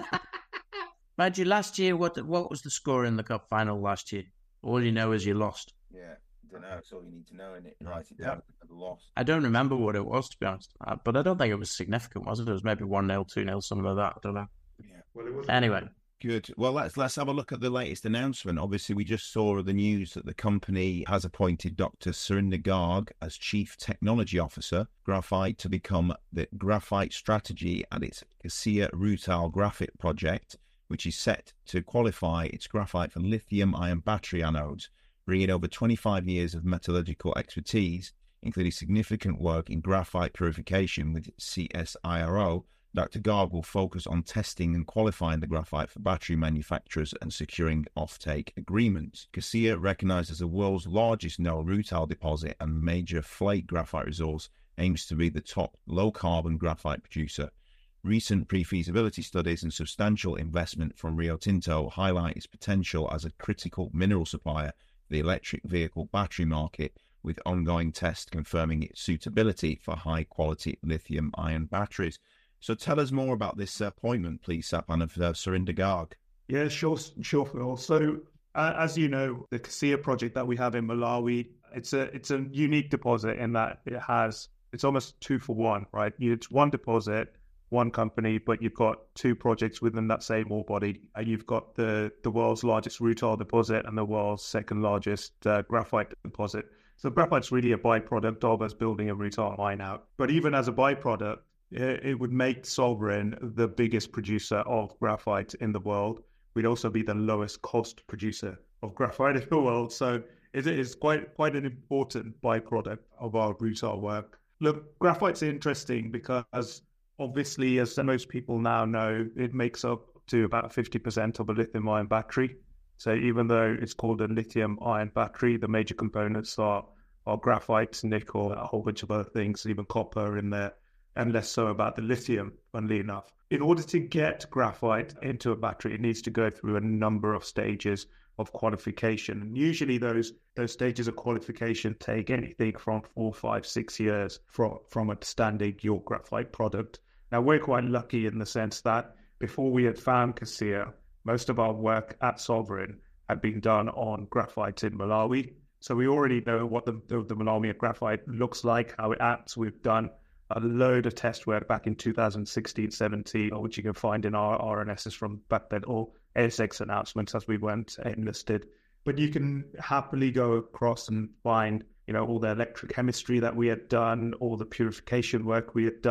Mind you, last year, what what was the score in the cup final last year? All you know is you lost. Yeah, don't know. That's all you need to know, isn't it? Write it down. The loss. I don't remember what it was, to be honest. Uh, but I don't think it was significant, was it? It was maybe one nil, two nil, something like that. I don't know. Yeah. well, it was Anyway. Good. Well, let's let's have a look at the latest announcement. Obviously, we just saw the news that the company has appointed Doctor Surinder Garg as Chief Technology Officer, Graphite, to become the graphite strategy at its Kasia Rutile Graphite Project, which is set to qualify its graphite for lithium-ion battery anodes, bringing over twenty-five years of metallurgical expertise, including significant work in graphite purification with C S I R O. Doctor Garg will focus on testing and qualifying the graphite for battery manufacturers and securing off-take agreements. Kasia, recognised as the world's largest known rutile deposit and major flake graphite resource, aims to be the top low-carbon graphite producer. Recent pre-feasibility studies and substantial investment from Rio Tinto highlight its potential as a critical mineral supplier for the electric vehicle battery market, with ongoing tests confirming its suitability for high-quality lithium-ion batteries. So tell us more about this appointment, please, Sapan, of uh, Surinder Garg. Yeah, sure, sure, Phil. So, uh, as you know, the Kasia project that we have in Malawi, it's a it's a unique deposit in that it has it's almost two for one, right? It's one deposit, one company, but you've got two projects within that same ore body. And you've got the the world's largest rutile deposit and the world's second largest uh, graphite deposit. So graphite's really a byproduct of us building a rutile mine out. But even as a byproduct, it would make Sovereign the biggest producer of graphite in the world. We'd also be the lowest cost producer of graphite in the world. So it is quite quite an important byproduct of our rutile work. Look, graphite's interesting because obviously, as most people now know, it makes up to about fifty percent of a lithium-ion battery. So even though it's called a lithium-ion battery, the major components are, are graphite, nickel, a whole bunch of other things, even copper in there, and less so about the lithium, funnily enough. In order to get graphite into a battery, it needs to go through a number of stages of qualification. And usually those those stages of qualification take anything from four, five, six years from, from understanding your graphite product. Now, we're quite lucky in the sense that before we had found Kasia, most of our work at Sovereign had been done on graphite in Malawi. So we already know what the, the, the Malawian graphite looks like, how it acts. We've done a load of test work back in two thousand sixteen, seventeen, which you can find in our R N Ss from back then, or A S X announcements as we went enlisted. But you can happily go across and find, you know, all the electrochemistry that we had done, all the purification work we had done,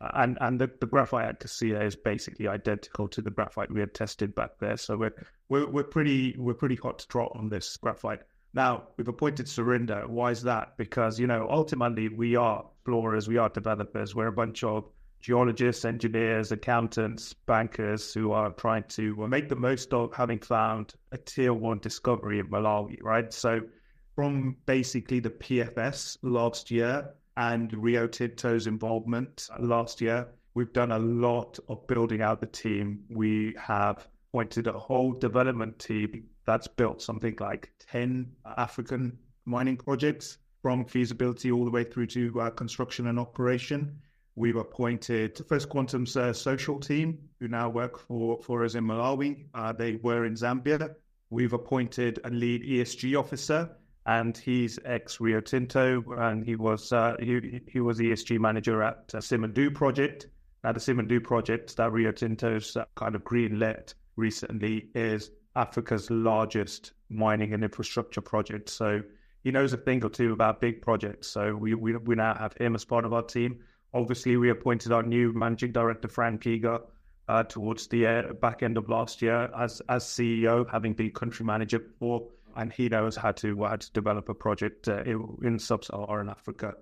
And and the, the graphite at Casilla is basically identical to the graphite we had tested back there. So we're we're we're pretty we're pretty hot to trot on this graphite. Now we've appointed Surinder. Why is that? Because you know ultimately we are explorers, we are developers. We're a bunch of geologists, engineers, accountants, bankers who are trying to make the most of having found a tier one discovery in Malawi, right? So from basically the P F S last year and Rio Tinto's involvement last year, we've done a lot of building out the team. We have appointed a whole development team that's built something like ten African mining projects from feasibility all the way through to uh, construction and operation. We've appointed the First Quantum's uh, social team, who now work for, for us in Malawi. Uh, they were in Zambia. We've appointed a lead E S G officer, and he's ex Rio Tinto, and he was uh, he, he was E S G manager at uh, Simandou project. Now, the Simandou project that Rio Tinto's uh, kind of green-lit recently is Africa's largest mining and infrastructure project. So he knows a thing or two about big projects. So we we, we now have him as part of our team. Obviously, we appointed our new managing director, Frank Giga, uh, towards the uh, back end of last year as as C E O, having been country manager before, and he knows how to how to develop a project uh, in, in sub-Saharan Africa.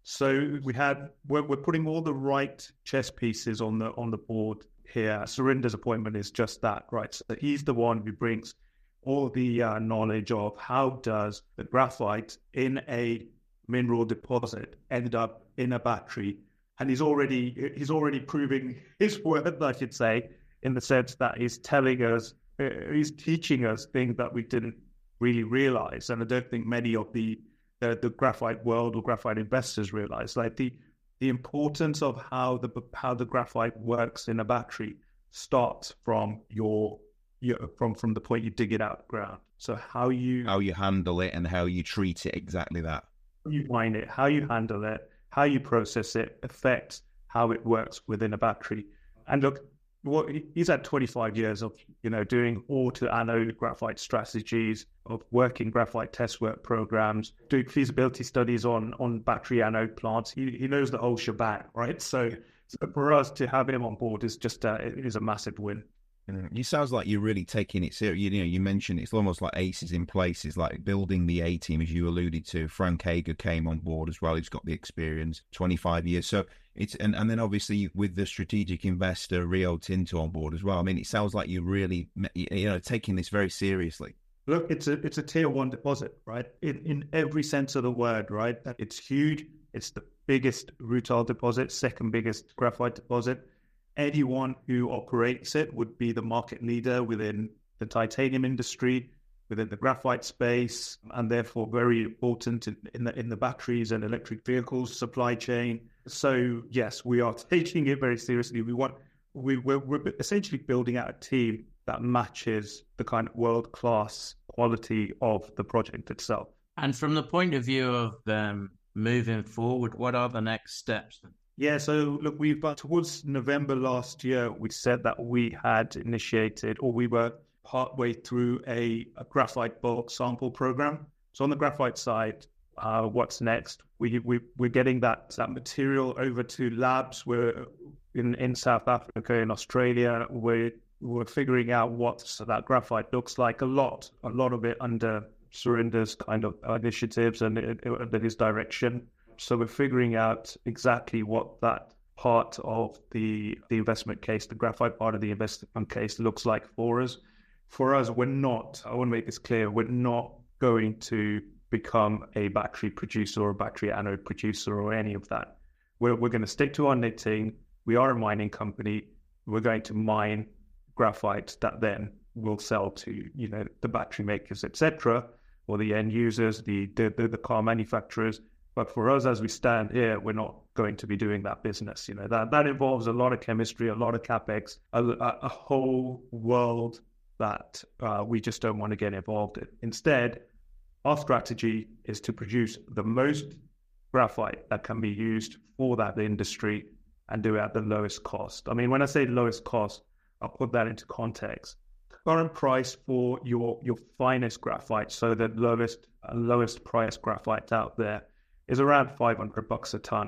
So we had we're, we're putting all the right chess pieces on the on the board here. Surinder's appointment is just that, right? So he's the one who brings all the uh, knowledge of how does the graphite in a mineral deposit end up in a battery. And he's already he's already proving his worth, I should say, in the sense that he's telling us, uh, he's teaching us things that we didn't really realize. And I don't think many of the the, the graphite world or graphite investors realize, like the the importance of how the how the graphite works in a battery starts from your, your from from the point you dig it out of the ground. So how you how you handle it and how you treat it, exactly that. You mine it, how you handle it, how you process it affects how it works within a battery. And look, what he's had twenty-five years of, you know, doing ore to anode graphite strategies, of working graphite test work programs, doing feasibility studies on on battery anode plants. He he knows the whole shebang, right? So, so for us to have him on board is just a, it is a massive win. It sounds like you're really taking it serious. You know, you mentioned it's almost like aces in places, like building the A team, as you alluded to. Frank Hager came on board as well. He's got the experience, twenty-five years. So it's and, and then obviously with the strategic investor Rio Tinto on board as well. I mean, it sounds like you're really, you know, taking this very seriously. Look, it's a it's a tier one deposit, right? In in every sense of the word, right? It's huge. It's the biggest rutile deposit, second biggest graphite deposit. Anyone who operates it would be the market leader within the titanium industry, within the graphite space, and therefore very important in, in the in the batteries and electric vehicles supply chain. So yes, we are taking it very seriously. We want we we're, we're essentially building out a team that matches the kind of world class quality of the project itself. And from the point of view of them moving forward, what are the next steps? Yeah, so look, we've uh, towards November last year, we said that we had initiated, or we were partway through a, a graphite bulk sample program. So on the graphite side, uh, what's next? We we we're getting that that material over to labs. We're in in South Africa, in Australia. We're we're figuring out what that graphite looks like. A lot, a lot of it under Surinder's kind of initiatives and under his direction. So we're figuring out exactly what that part of the the investment case, the graphite part of the investment case, looks like for us. For us, we're not, I want to make this clear, we're not going to become a battery producer or a battery anode producer or any of that. We're, we're going to stick to our knitting. We are a mining company. We're going to mine graphite that then will sell to, you know, the battery makers, et cetera, or the end users, the, the, the, the car manufacturers. But for us, as we stand here, we're not going to be doing that business. You know, that, that involves a lot of chemistry, a lot of capex, a, a whole world that uh, we just don't want to get involved in. Instead, our strategy is to produce the most graphite that can be used for that industry and do it at the lowest cost. I mean, when I say lowest cost, I'll put that into context. Current price for your your finest graphite, so the lowest uh, lowest price graphite out there, is around five hundred bucks a ton.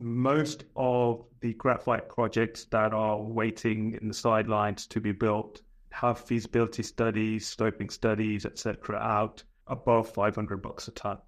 most of the graphite projects that are waiting in the sidelines to be built have feasibility studies, scoping studies, et cetera, out above five hundred bucks a ton.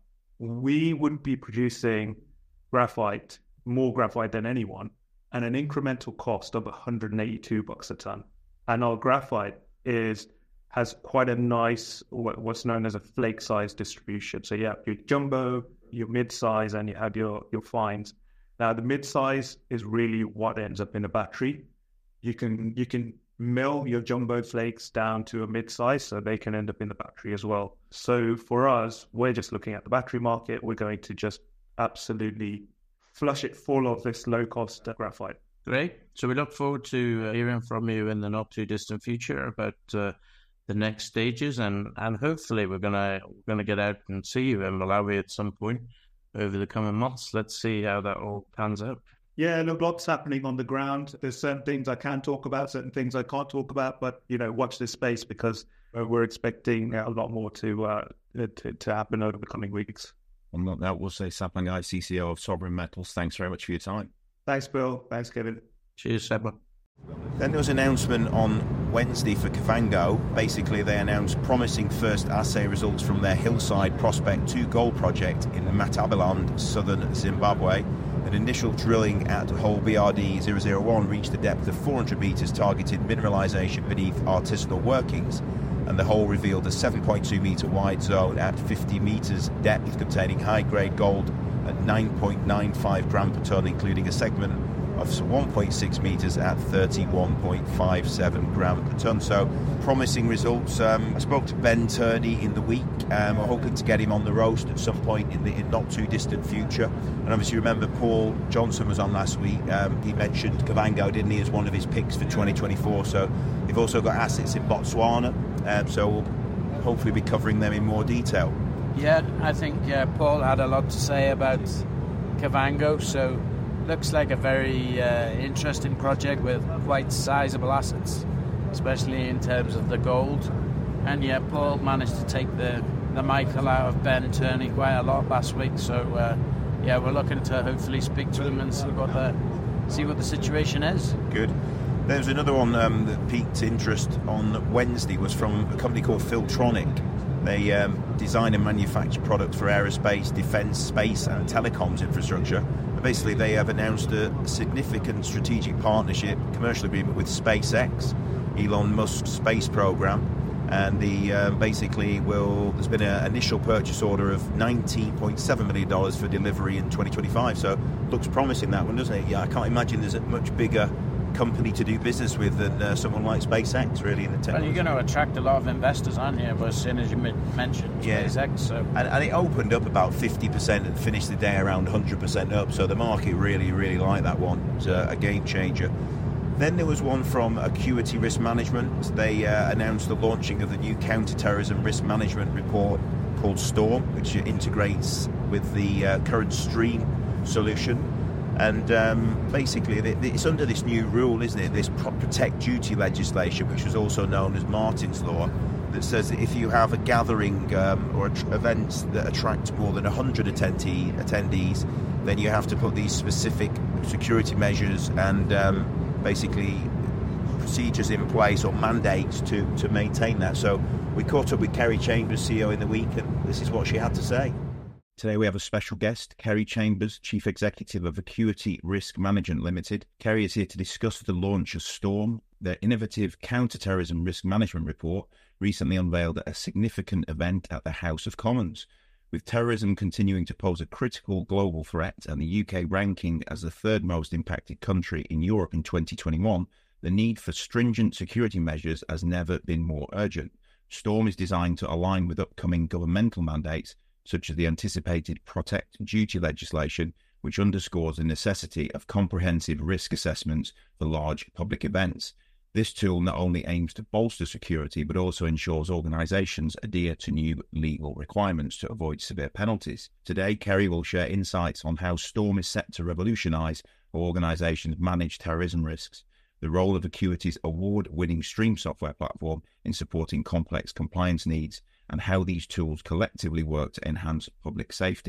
We would be producing graphite, more graphite than anyone, and an incremental cost of one hundred eighty-two bucks a ton. And our graphite is has quite a nice, what's known as a flake size distribution. So you have your jumbo, your mid-size, and you have your, your fines. Now, the mid-size is really what ends up in a battery. You can you can mill your jumbo flakes down to a mid-size, so they can end up in the battery as well. So for us, we're just looking at the battery market. We're going to just absolutely flush it full of this low-cost uh, graphite. Great. So we look forward to uh, hearing from you in the not-too-distant future about uh, the next stages, and, and hopefully we're gonna we're gonna get out and see you in Malawi at some point over the coming months. Let's see how that all pans out. Yeah, look, lots happening on the ground. There's certain things I can talk about, certain things I can't talk about, but, you know, watch this space because uh, we're expecting a lot more to, uh, to to happen over the coming weeks. On that note, we'll say Sapang Gai, C C O of Sovereign Metals, thanks very much for your time. Thanks, Bill. Thanks, Kevin. Cheers, Sapang. Then there was an announcement on Wednesday for Kavango. Basically, they announced promising first assay results from their Hillside Prospect two gold project in Matabiland, southern Zimbabwe. An initial drilling at hole B R D zero zero one reached a depth of four hundred metres, targeted mineralisation beneath artisanal workings, and the hole revealed a seven point two metre wide zone at fifty metres depth containing high-grade gold at nine point nine five gram per tonne, including a segment of one point six metres at thirty-one point five seven gram per tonne. So promising results. Um, I spoke to Ben Turney in the week. Um, I'm hoping to get him on the roast at some point in the in not too distant future. And obviously, remember Paul Johnson was on last week. Um, he mentioned Kavango, didn't he, as one of his picks for twenty twenty-four. So they've also got assets in Botswana. Um, so we'll hopefully be covering them in more detail. Yeah, I think uh, Paul had a lot to say about Kavango. So looks like a very uh, interesting project with quite sizable assets, especially in terms of the gold. And yeah, Paul managed to take the, the Michael out of Ben Turney quite a lot last week. So uh, yeah, we're looking to hopefully speak to him and see what the see what the situation is. Good. There's another one um, that piqued interest on Wednesday, was from a company called Filtronic. They um, design and manufacture products for aerospace, defence, space and telecoms infrastructure. Basically, they have announced a significant strategic partnership, commercial agreement with SpaceX, Elon Musk's space program, and the uh, basically will. There's been an initial purchase order of nineteen point seven million dollars for delivery in twenty twenty-five. So looks promising, that one, doesn't it? Yeah, I can't imagine there's a much bigger company to do business with than uh, someone like SpaceX, really, in the technology. Well, you're going to attract a lot of investors, aren't you? But as soon as you mentioned yeah. SpaceX, so and, and it opened up about fifty percent and finished the day around one hundred percent up. So the market really, really liked that one. It's a, a game changer. Then there was one from Acuity Risk Management. They uh, announced the launching of the new counter-terrorism risk management report called Storm, which integrates with the uh, current Stream solution. And um, basically, it's under this new rule, isn't it? This Protect Duty legislation, which was also known as Martin's Law, that says that if you have a gathering um, or tr- events that attract more than one hundred attendee, attendees, then you have to put these specific security measures and um, basically procedures in place or mandates to, to maintain that. So we caught up with Kerry Chambers, C E O, in the week, and this is what she had to say. Today we have a special guest, Kerry Chambers, Chief Executive of Acuity Risk Management Limited. Kerry is here to discuss the launch of Storm, their innovative counter-terrorism risk management report, recently unveiled at a significant event at the House of Commons. With terrorism continuing to pose a critical global threat and the U K ranking as the third most impacted country in Europe in twenty twenty-one, the need for stringent security measures has never been more urgent. Storm is designed to align with upcoming governmental mandates, such as the anticipated Protect Duty legislation, which underscores the necessity of comprehensive risk assessments for large public events. This tool not only aims to bolster security, but also ensures organisations adhere to new legal requirements to avoid severe penalties. Today, Kerry will share insights on how Storm is set to revolutionise how organisations manage terrorism risks, the role of Acuity's award-winning Stream software platform in supporting complex compliance needs, and how these tools collectively work to enhance public safety.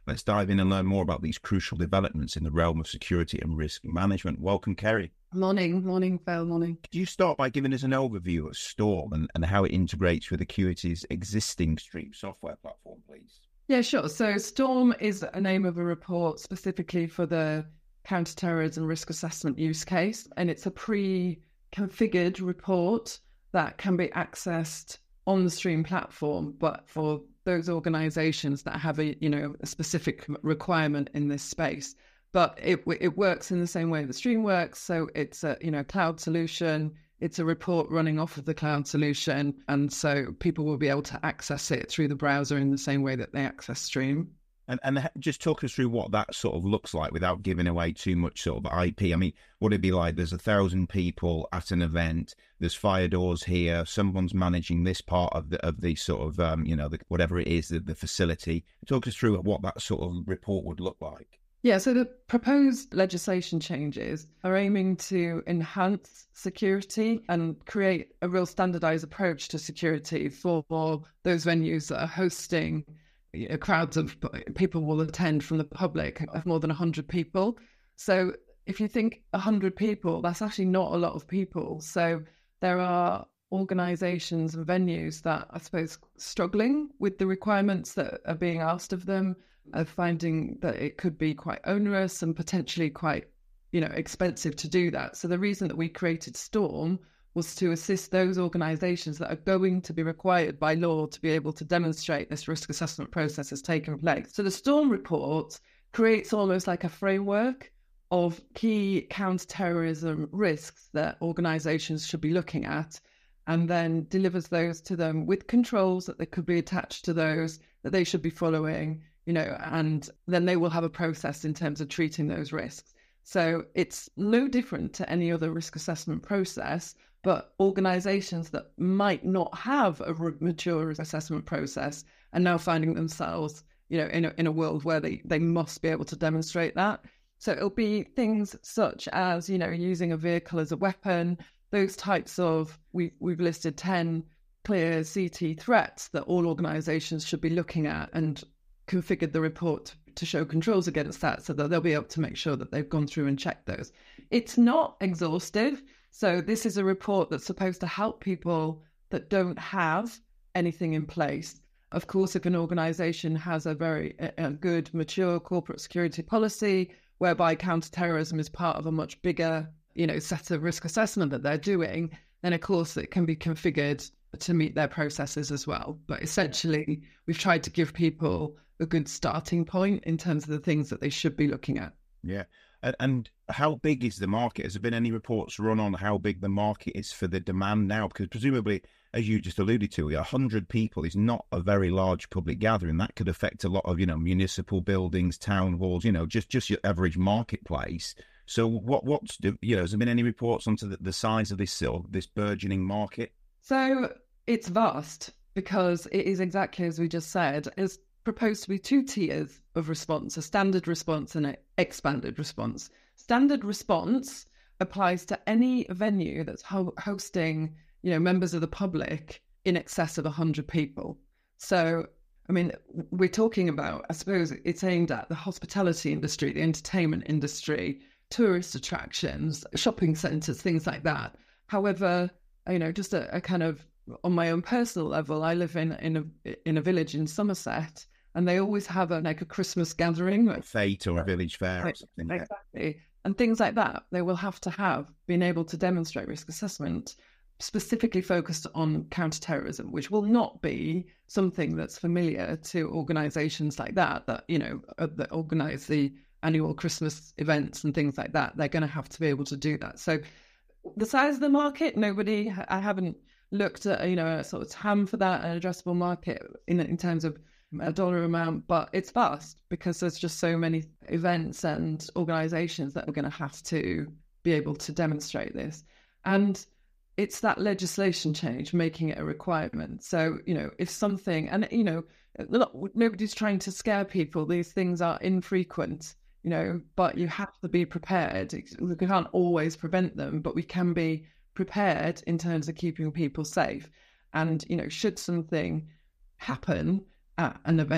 Let's dive in and learn more about these crucial developments in the realm of security and risk management. Welcome, Kerry. Morning, morning, Phil, morning. Could you start by giving us an overview of Storm and, and how it integrates with Acuity's existing Stream software platform, please? Yeah, sure. So Storm is a name of a report specifically for the counterterrorism risk assessment use case, and it's a pre-configured report that can be accessed on the Stream platform, but for those organizations that have a, you know, a specific requirement in this space. But it it works in the same way that Stream works. So it's a, you know, cloud solution. It's a report running off of the cloud solution. And so people will be able to access it through the browser in the same way that they access Stream. And and just talk us through what that sort of looks like without giving away too much sort of I P. I mean, would it be like there's a thousand people at an event, there's fire doors here, someone's managing this part of the of the sort of, um, you know, the, whatever it is, the, the facility. Talk us through what that sort of report would look like. Yeah, so the proposed legislation changes are aiming to enhance security and create a real standardized approach to security for those venues that are hosting crowds of people will attend from the public of more than one hundred people. So if you think one hundred people, that's actually not a lot of people. So there are organisations and venues that I suppose struggling with the requirements that are being asked of them, of finding that it could be quite onerous and potentially quite, you know, expensive to do that. So the reason that we created Storm was to assist those organisations that are going to be required by law to be able to demonstrate this risk assessment process has taken place. So the Storm report creates almost like a framework of key counterterrorism risks that organisations should be looking at, and then delivers those to them with controls that they could be attached to those that they should be following, you know, and then they will have a process in terms of treating those risks. So it's no different to any other risk assessment process, but organisations that might not have a mature risk assessment process are now finding themselves, you know, in a, in a world where they, they must be able to demonstrate that. So it'll be things such as, you know, using a vehicle as a weapon, those types of, we, we've listed ten clear C T threats that all organisations should be looking at and configured the report to show controls against that so that they'll be able to make sure that they've gone through and checked those. It's not exhaustive. So this is a report that's supposed to help people that don't have anything in place. Of course, if an organisation has a very a good, mature corporate security policy, whereby counterterrorism is part of a much bigger, you know, set of risk assessment that they're doing, then of course it can be configured to meet their processes as well. But essentially, we've tried to give people a good starting point in terms of the things that they should be looking at. Yeah. And, and how big is the market? Has there been any reports run on how big the market is for the demand now? Because presumably, as you just alluded to, one hundred people is not a very large public gathering. That could affect a lot of, you know, municipal buildings, town halls, you know, just, just your average marketplace. So what, what's, you know, has there been any reports onto the, the size of this sort of this burgeoning market? So it's vast because it is exactly as we just said. It's proposed to be two tiers of response, a standard response and an expanded response. Standard response applies to any venue that's ho- hosting, you know, members of the public in excess of one hundred people. So, I mean, we're talking about, I suppose it's aimed at the hospitality industry, the entertainment industry, tourist attractions, shopping centres, things like that. However, you know, just a, a kind of, on my own personal level, I live in, in, a, in a village in Somerset, and they always have a, like a Christmas gathering. A fete or a village fair or something. Exactly. Yeah. And things like that, they will have to have been able to demonstrate risk assessment specifically focused on counterterrorism, which will not be something that's familiar to organisations like that, that, you know, that organise the annual Christmas events and things like that. They're going to have to be able to do that. So the size of the market, nobody, I haven't looked at, you know, a sort of T A M for that, an addressable market in in terms of a dollar amount, but it's vast because there's just so many events and organisations that are going to have to be able to demonstrate this. And it's that legislation change making it a requirement. So, you know, if something, and, you know, nobody's trying to scare people. These things are infrequent, you know, but you have to be prepared. We can't always prevent them, but we can be prepared in terms of keeping people safe. And, you know, should something happen at an event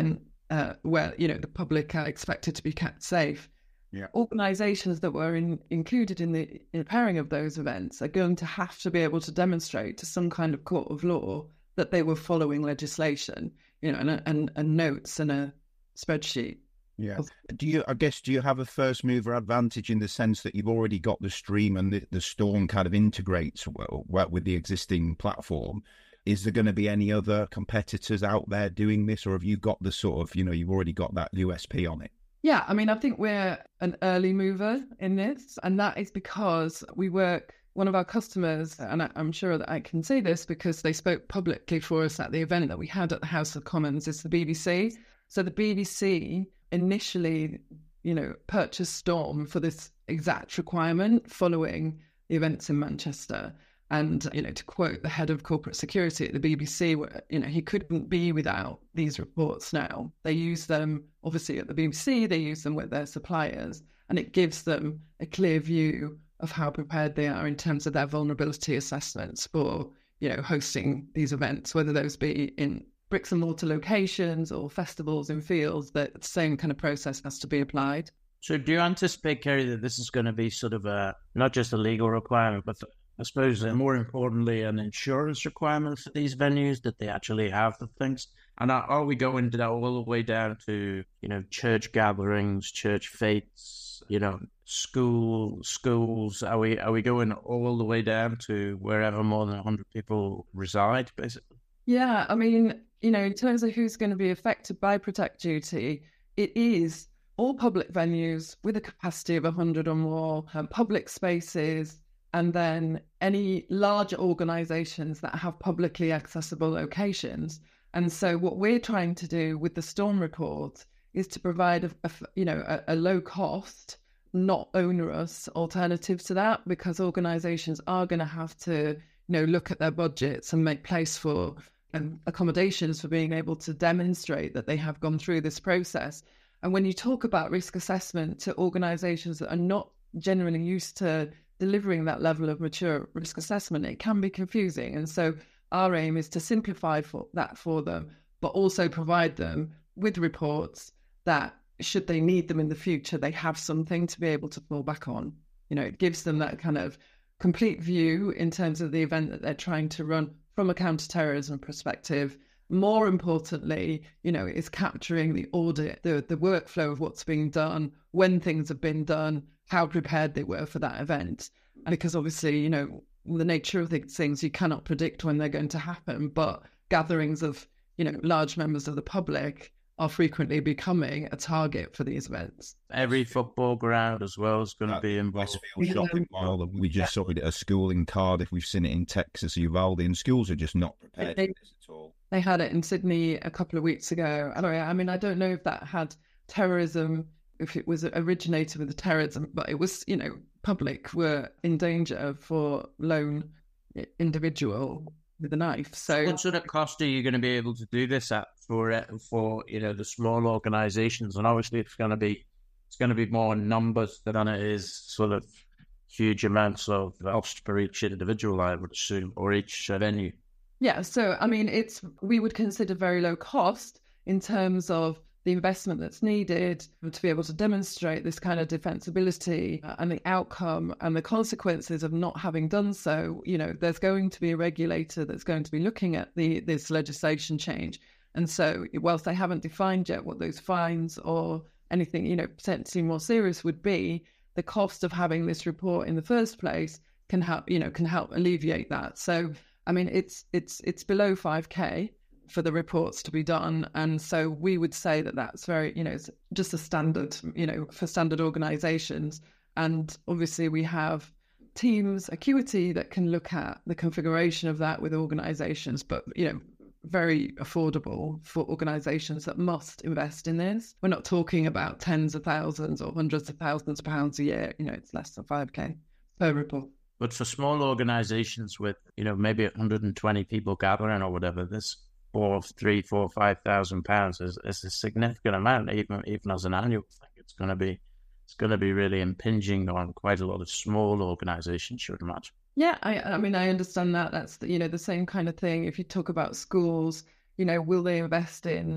uh, where, you know, the public are expected to be kept safe. Yeah. Organisations that were in, included in the in preparing of those events are going to have to be able to demonstrate to some kind of court of law that they were following legislation, you know, and, and, and notes and a spreadsheet. Yeah. Do you, I guess, do you have a first mover advantage in the sense that you've already got the stream and the, the Storm kind of integrates well, well with the existing platform? Is there going to be any other competitors out there doing this, or have you got the sort of, you know, you've already got that U S P on it? Yeah, I mean, I think we're an early mover in this, and that is because we work, one of our customers, and I, I'm sure that I can say this because they spoke publicly for us at the event that we had at the House of Commons, is the B B C. So the B B C initially, you know, purchased Storm for this exact requirement following the events in Manchester. And, you know, to quote the head of corporate security at the B B C, you know, he couldn't be without these reports now. They use them, obviously, at the B B C, they use them with their suppliers, and it gives them a clear view of how prepared they are in terms of their vulnerability assessments for, you know, hosting these events, whether those be in bricks and mortar locations or festivals in fields, that the same kind of process has to be applied. So do you anticipate, Kerry, that this is going to be sort of a, not just a legal requirement, but I suppose uh, more importantly, an insurance requirement for these venues, that they actually have the things? And are, are we going to that all the way down to, you know, church gatherings, church fetes, you know, school schools? Are we are we going all the way down to wherever more than one hundred people reside, basically? Yeah, I mean, you know, in terms of who's going to be affected by Protect Duty, it is all public venues with a capacity of one hundred or more, um, public spaces, and then any larger organisations that have publicly accessible locations. And so what we're trying to do with the Storm report is to provide, a, a you know, a, a low cost, not onerous alternative to that, because organisations are going to have to, you know, look at their budgets and make place for um, accommodations for being able to demonstrate that they have gone through this process. And when you talk about risk assessment to organisations that are not generally used to delivering that level of mature risk assessment, it can be confusing. And so our aim is to simplify for that for them, but also provide them with reports that, should they need them in the future, they have something to be able to fall back on. You know, it gives them that kind of complete view in terms of the event that they're trying to run from a counter-terrorism perspective. More importantly, you know, is capturing the audit, the, the workflow of what's being done, when things have been done, how prepared they were for that event. And because obviously, you know, the nature of these things, you cannot predict when they're going to happen, but gatherings of, you know, large members of the public are frequently becoming a target for these events. Every football ground as well is going to be involved. Westfield shopping mall. We just saw it at a school in Cardiff. We've seen it in Texas, Uvalde, and schools are just not prepared they, for this at all. They had it in Sydney a couple of weeks ago. I mean, I don't know if that had terrorism, if it was originated with the terrorism, but it was, you know, public were in danger for lone individual with a knife. So what sort of cost are you going to be able to do this at for for you know the small organisations? And obviously it's going to be it's going to be more numbers than it is sort of huge amounts of cost per each individual, I would assume, or each venue. Yeah, so I mean, it's we would consider very low cost in terms of the investment that's needed to be able to demonstrate this kind of defensibility and the outcome and the consequences of not having done so. You know, there's going to be a regulator that's going to be looking at the this legislation change. And so whilst they haven't defined yet what those fines or anything, you know, potentially more serious would be, the cost of having this report in the first place can help, you know, can help alleviate that. So, I mean, it's it's it's below five K for the reports to be done. And so we would say that that's very, you know, it's just a standard, you know, for standard organizations. And obviously we have teams, Acuity, that can look at the configuration of that with organizations, but, you know, very affordable for organizations that must invest in this. We're not talking about tens of thousands or hundreds of thousands of pounds a year. You know, it's less than five K per report. But for small organizations with, you know, maybe one hundred twenty people gathering or whatever, this four, three, four, five thousand pounds is, is a significant amount, even even as an annual thing. It's going to be it's going to be really impinging on quite a lot of small organisations, you would imagine. Yeah, I, I mean, I understand that. That's the, you know, the same kind of thing. If you talk about schools, you know, will they invest in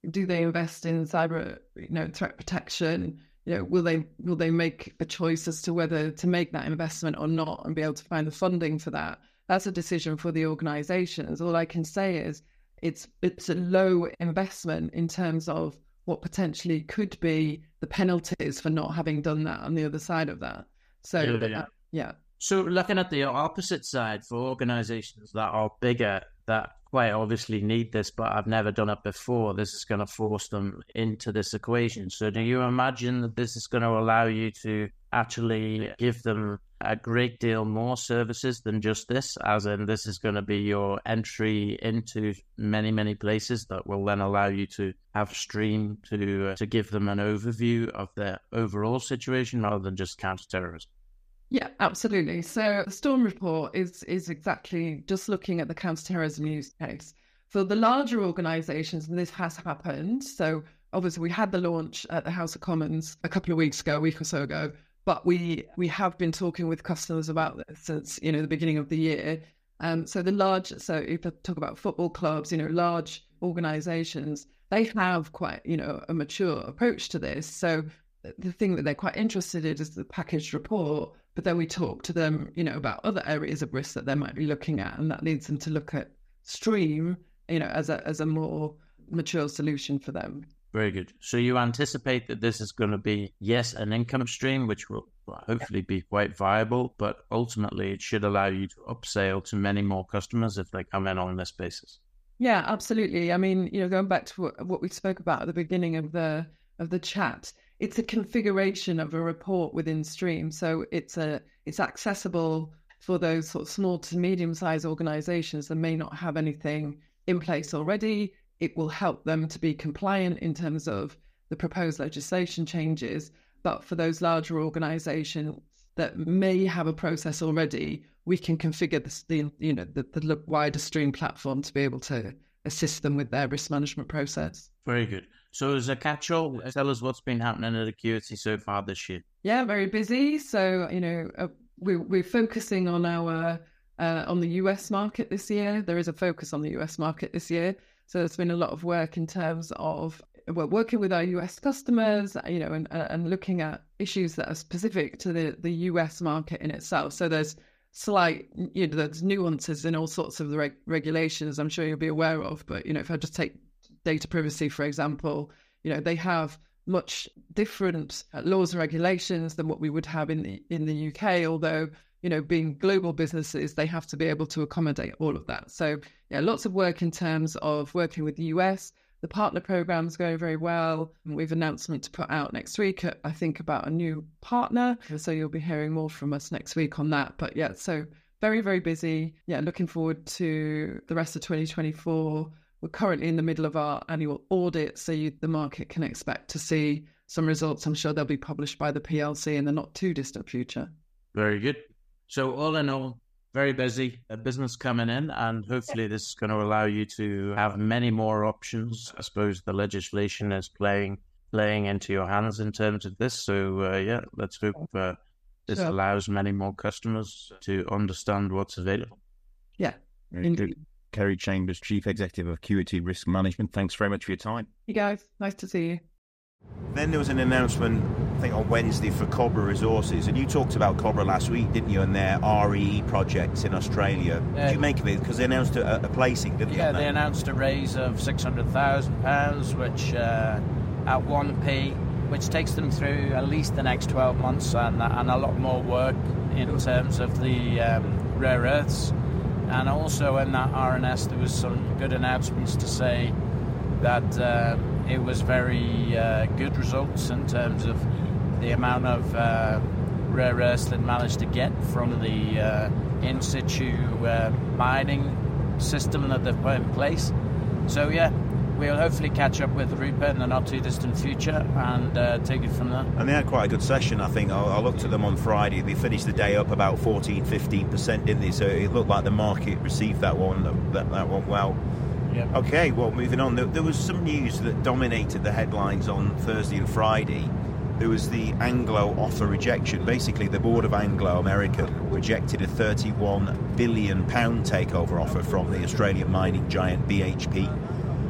do they invest in cyber, you know, threat protection? You know, will they will they make a choice as to whether to make that investment or not, and be able to find the funding for that? That's a decision for the organisations. All I can say is it's it's a low investment in terms of what potentially could be the penalties for not having done that on the other side of that. So Yeah, yeah. uh, yeah. So looking at the opposite side for organizations that are bigger, that quite obviously need this, but I've never done it before, this is going to force them into this equation. So do you imagine that this is going to allow you to actually give them a great deal more services than just this, as in this is going to be your entry into many, many places that will then allow you to have Stream to, uh, to give them an overview of their overall situation rather than just counterterrorism? Yeah, absolutely. So the Storm report is is exactly just looking at the counterterrorism use case. For the larger organisations, and this has happened, so obviously we had the launch at the House of Commons a couple of weeks ago, a week or so ago, but we we have been talking with customers about this since, you know, the beginning of the year. Um, so the large, so if I talk about football clubs, you know, large organisations, they have quite, you know, a mature approach to this. So the thing that they're quite interested in is the packaged report, but then we talk to them, you know, about other areas of risk that they might be looking at, and that leads them to look at Stream, you know, as a as a more mature solution for them. Very good. So you anticipate that this is going to be, yes, an income stream, which will hopefully be quite viable, but ultimately it should allow you to upsell to many more customers if they come in on this basis. Yeah, absolutely. I mean, you know, going back to what, what we spoke about at the beginning of the of the chat, it's a configuration of a report within Stream. So it's a it's accessible for those sort of small to medium-sized organisations that may not have anything in place already. It will help them to be compliant in terms of the proposed legislation changes. But for those larger organisations that may have a process already, we can configure the, the you know the, the wider Stream platform to be able to assist them with their risk management process. Very good. So as a catch-all, tell us what's been happening at Acuity so far this year. Yeah, very busy. So, you know, uh, we, we're focusing on our uh, on the U S market this year. There is a focus on the U S market this year. So there's been a lot of work in terms of well, working with our U S customers, you know, and, and looking at issues that are specific to the, the U S market in itself. So there's slight, you know, there's nuances in all sorts of the reg- regulations I'm sure you'll be aware of. But, you know, if I just take data privacy, for example, you know, they have much different laws and regulations than what we would have in the in the U K, although, you know, being global businesses, they have to be able to accommodate all of that. So, yeah, lots of work in terms of working with the U S. The partner program's going very well. We have an announcement to put out next week, I think, about a new partner. So you'll be hearing more from us next week on that. But yeah, so very, very busy. Yeah, looking forward to the rest of twenty twenty-four. We're currently in the middle of our annual audit, so you, the market can expect to see some results. I'm sure they'll be published by the P L C in the not too distant future. Very good. So all in all, very busy, a business coming in, and hopefully this is going to allow you to have many more options. I suppose the legislation is playing playing into your hands in terms of this. So uh, yeah, let's hope uh, this sure. allows many more customers to understand what's available. Yeah, very indeed. Good. Kerry Chambers, Chief Executive of Acuity Risk Management. Thanks very much for your time. You guys, nice to see you. Then there was an announcement, I think on Wednesday, for Cobra Resources, and you talked about Cobra last week, didn't you, and their R E E projects in Australia. What uh, did you make of it? Because they announced a, a placing, didn't yeah, they? Yeah, they announced a raise of six hundred thousand pounds, which uh, at one p, which takes them through at least the next twelve months and, and a lot more work in terms of the um, rare earths. And also in that R N S, there was some good announcements to say that uh, it was very uh, good results in terms of the amount of uh, rare earths they managed to get from the uh, in situ uh, mining system that they've put in place. So yeah, we'll hopefully catch up with Rupert in the not too distant future and uh, take it from there. And they had quite a good session, I think. I, I looked at them on Friday. They finished the day up about fourteen, fifteen percent, didn't they? So it looked like the market received that one, that, that one well. Yep. Okay, well, moving on. There, there was some news that dominated the headlines on Thursday and Friday. There was the Anglo offer rejection. Basically, the board of Anglo American rejected a thirty-one billion pounds takeover offer from the Australian mining giant B H P.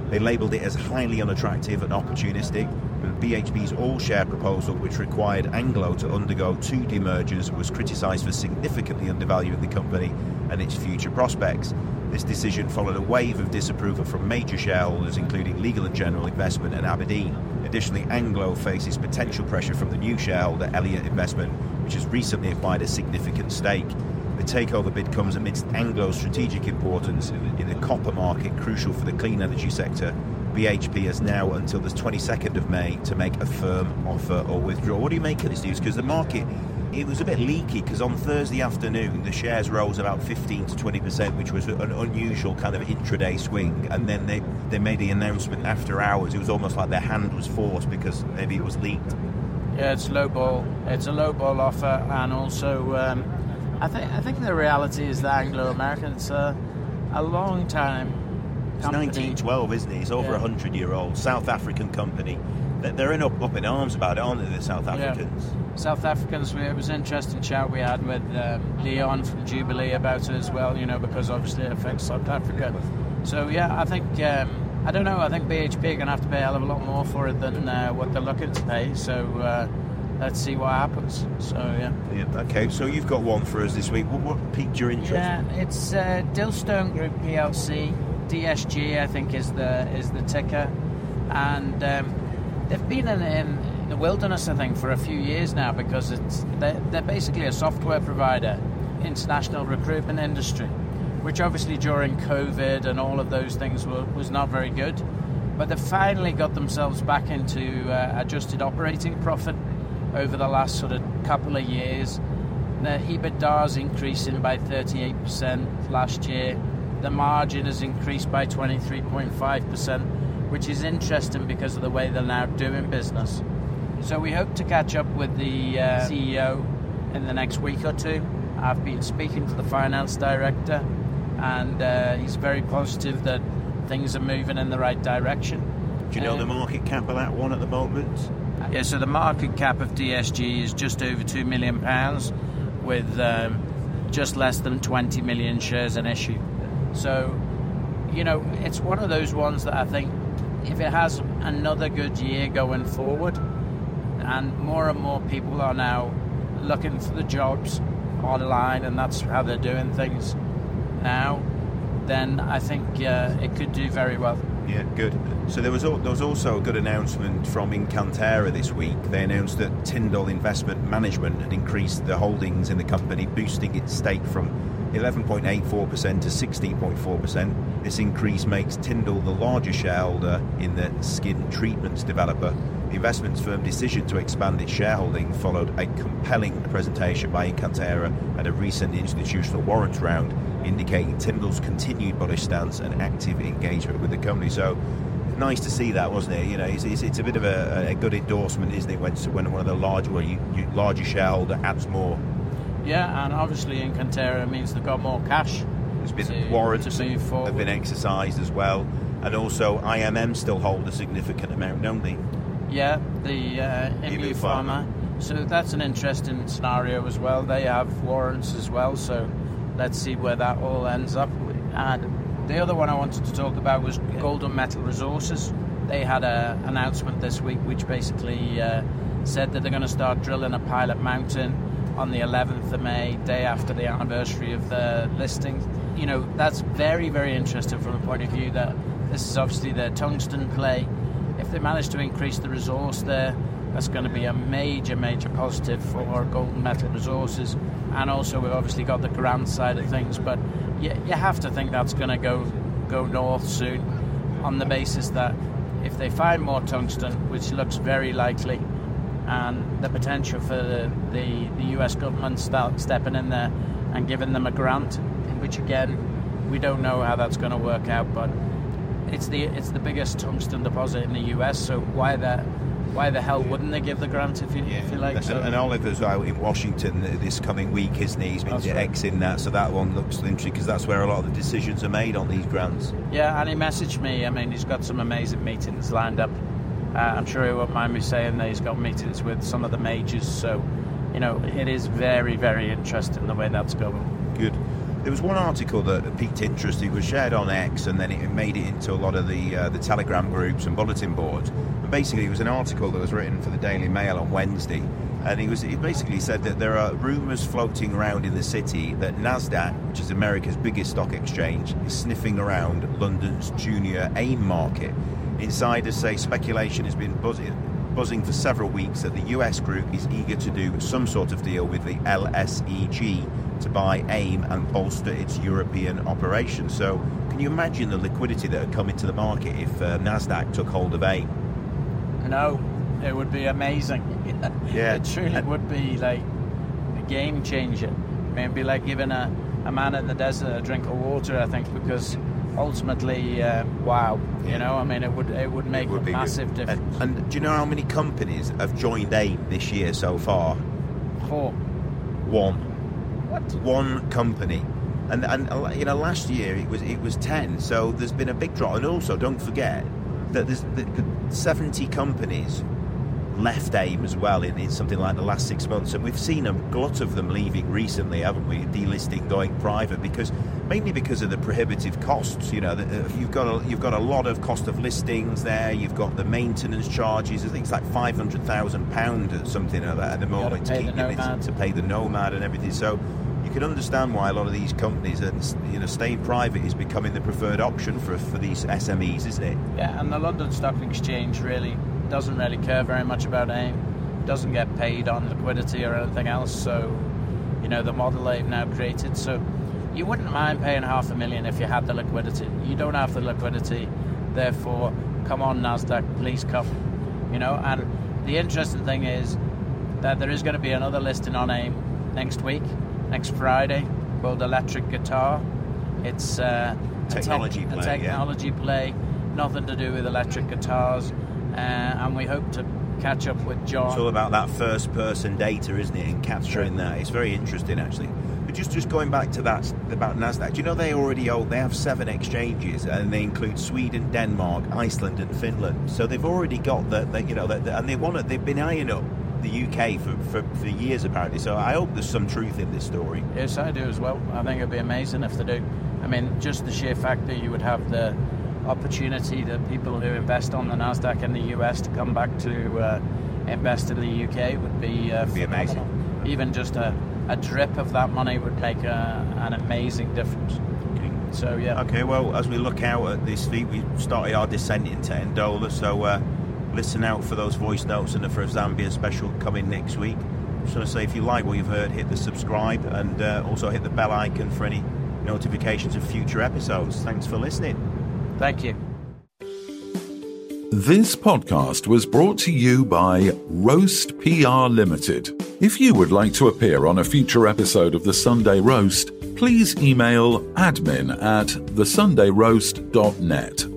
They labelled it as highly unattractive and opportunistic. B H P's all-share proposal, which required Anglo to undergo two demergers, was criticised for significantly undervaluing the company and its future prospects. This decision followed a wave of disapproval from major shareholders, including Legal and General Investment and Aberdeen. Additionally, Anglo faces potential pressure from the new shareholder, Elliott Investment, which has recently acquired a significant stake. The takeover bid comes amidst Anglo's strategic importance in the copper market, crucial for the clean energy sector. B H P has now until the twenty-second of May to make a firm offer or withdraw. What do you make of this news? Because the market, it was a bit leaky, because on Thursday afternoon the shares rose about fifteen to twenty percent, which was an unusual kind of intraday swing, and then they, they made the announcement after hours. It was almost like their hand was forced because maybe it was leaked. Yeah, it's low ball. It's a low ball offer, and also um, I think I think the reality is that Anglo American, it's a, a long time. It's nineteen twelve, isn't it? It's over a yeah. hundred year old South African company. They're in up, up in arms about it, aren't they, the South Africans? Yeah. South Africans, we, it was an interesting chat we had with um, Leon from Jubilee about it as well, you know, because obviously it affects South Africa. So, yeah, I think, um, I don't know, I think B H P are going to have to pay a hell of a lot more for it than uh, what they're looking to pay. So, uh, let's see what happens. So, yeah. yeah. Okay, so you've got one for us this week. What, what piqued your interest? Yeah, it's uh, Dillstone Group P L C. D S G, I think, is the is the ticker, and um, they've been in, in the wilderness, I think, for a few years now, because it's they're, they're basically a software provider, international recruitment industry, which obviously during COVID and all of those things were, was not very good, but they finally got themselves back into uh, adjusted operating profit over the last sort of couple of years. Their EBITDA is increasing by thirty-eight percent last year. The margin has increased by twenty-three point five percent, which is interesting because of the way they're now doing business. So we hope to catch up with the uh, C E O in the next week or two. I've been speaking to the finance director, and uh, he's very positive that things are moving in the right direction. Do you know um, the market cap of that one at the moment? Yeah, so the market cap of D S G is just over two million pounds, with um, just less than twenty million shares in issue. So, you know, it's one of those ones that I think if it has another good year going forward, and more and more people are now looking for the jobs online, and that's how they're doing things now, then I think uh, it could do very well. Yeah, good. So there was there was also a good announcement from Incantera this week. They announced that Tyndall Investment Management had increased the holdings in the company, boosting its stake from eleven point eight four percent to sixteen point four percent. This increase makes Tyndall the largest shareholder in the skin treatments developer. The investments firm decision to expand its shareholding followed a compelling presentation by Incantera at a recent institutional warrants round, indicating Tyndall's continued bullish stance and active engagement with the company. So nice to see that, wasn't it? You know, it's, it's, it's a bit of a, a good endorsement, isn't it, when, when one of the larger, well, you, you, larger shareholder adds more. Yeah, and obviously Incantera means they've got more cash. There's been to, warrants to that have been exercised as well, and also I M M still hold a significant amount, don't they? Yeah, the uh, Imu Pharma. So that's an interesting scenario as well. They have warrants as well, so let's see where that all ends up. And the other one I wanted to talk about was Golden Metal Resources. They had an announcement this week which basically uh, said that they're going to start drilling a Pilot Mountain on the eleventh of May, day after the anniversary of the listing. You know, that's very, very interesting from the point of view that this is obviously their tungsten play. If they manage to increase the resource there, that's going to be a major, major positive for Golden Metal Resources. And also we've obviously got the grant side of things, but you, you have to think that's going to go go north soon, on the basis that if they find more tungsten, which looks very likely, and the potential for the, the, the U S government start stepping in there and giving them a grant, which again, we don't know how that's going to work out, but it's the it's the biggest tungsten deposit in the U S, so why the why the hell wouldn't they give the grant if you yeah. if you like? So. And, and Oliver's out in Washington this coming week, isn't he? He's been to X in that, so that one looks interesting because that's where a lot of the decisions are made on these grants. Yeah, and he messaged me. I mean, he's got some amazing meetings lined up. Uh, I'm sure he won't mind me saying that he's got meetings with some of the majors. So, you know, it is very, very interesting the way that's going. Good. There was one article that piqued interest. It was shared on X, and then it made it into a lot of the uh, the Telegram groups and bulletin boards. And basically, it was an article that was written for the Daily Mail on Wednesday, and it was it basically said that there are rumours floating around in the city that NASDAQ, which is America's biggest stock exchange, is sniffing around London's junior AIM market. Insiders say speculation has been buzzing. buzzing for several weeks that the U S group is eager to do some sort of deal with the L S E G to buy AIM and bolster its European operations. So can you imagine the liquidity that would come into the market if uh, NASDAQ took hold of AIM? No, it would be amazing. Yeah. It truly would be like a game changer. I mean, it'd be like giving a, a man in the desert a drink of water, I think, because ultimately, uh, wow, you know, I mean, it would it would make it would a massive good. difference. And, and do you know how many companies have joined AIM this year so far? Four. One. What? One company. And and you know, last year it was it was ten. So there's been a big drop. And also, don't forget that there's seventy companies left AIM as well in, in something like the last six months, and we've seen a glut of them leaving recently, haven't we? Delisting, going private, because mainly because of the prohibitive costs. You know, you've got a, you've got a lot of cost of listings there. You've got the maintenance charges. I think it's like five hundred thousand pound or something like that at the moment to keep them to pay the nomad and everything. So you can understand why a lot of these companies, and you know, staying private is becoming the preferred option for for these S M Es, isn't it? Yeah, and the London Stock Exchange really doesn't really care very much about AIM, doesn't get paid on liquidity or anything else, so you know, the model they've now created, so you wouldn't mind paying half a million if you had the liquidity. You don't have the liquidity, therefore come on NASDAQ, please come, you know. And the interesting thing is that there is going to be another listing on AIM next week, next Friday, called Electric Guitar. It's uh, technology a, te- play, a technology yeah. play, nothing to do with electric guitars. Uh, and we hope to catch up with John. It's all about that first-person data, isn't it, and capturing that. It's very interesting, actually. But just just going back to that about NASDAQ, do you know they already own, they have seven exchanges, and they include Sweden, Denmark, Iceland, and Finland. So they've already got the, the you know, the, the, and they want to, they've been eyeing up the U K for, for, for years, apparently. So I hope there's some truth in this story. Yes, I do as well. I think it'd be amazing if they do. I mean, just the sheer fact that you would have the opportunity that people who invest on the NASDAQ in the U S to come back to uh, invest in the U K would be, uh, be amazing. Even just a, a drip of that money would make a, an amazing difference. Okay. So, yeah. Okay, well, as we look out at this week, we started our descent into Ndola, so uh, listen out for those voice notes and the For Zambia special coming next week. I'm just going to say, if you like what you've heard, hit the subscribe and uh, also hit the bell icon for any notifications of future episodes. Thanks for listening. Thank you. This podcast was brought to you by Roast P R Limited. If you would like to appear on a future episode of The Sunday Roast, please email admin at the sunday roast dot net.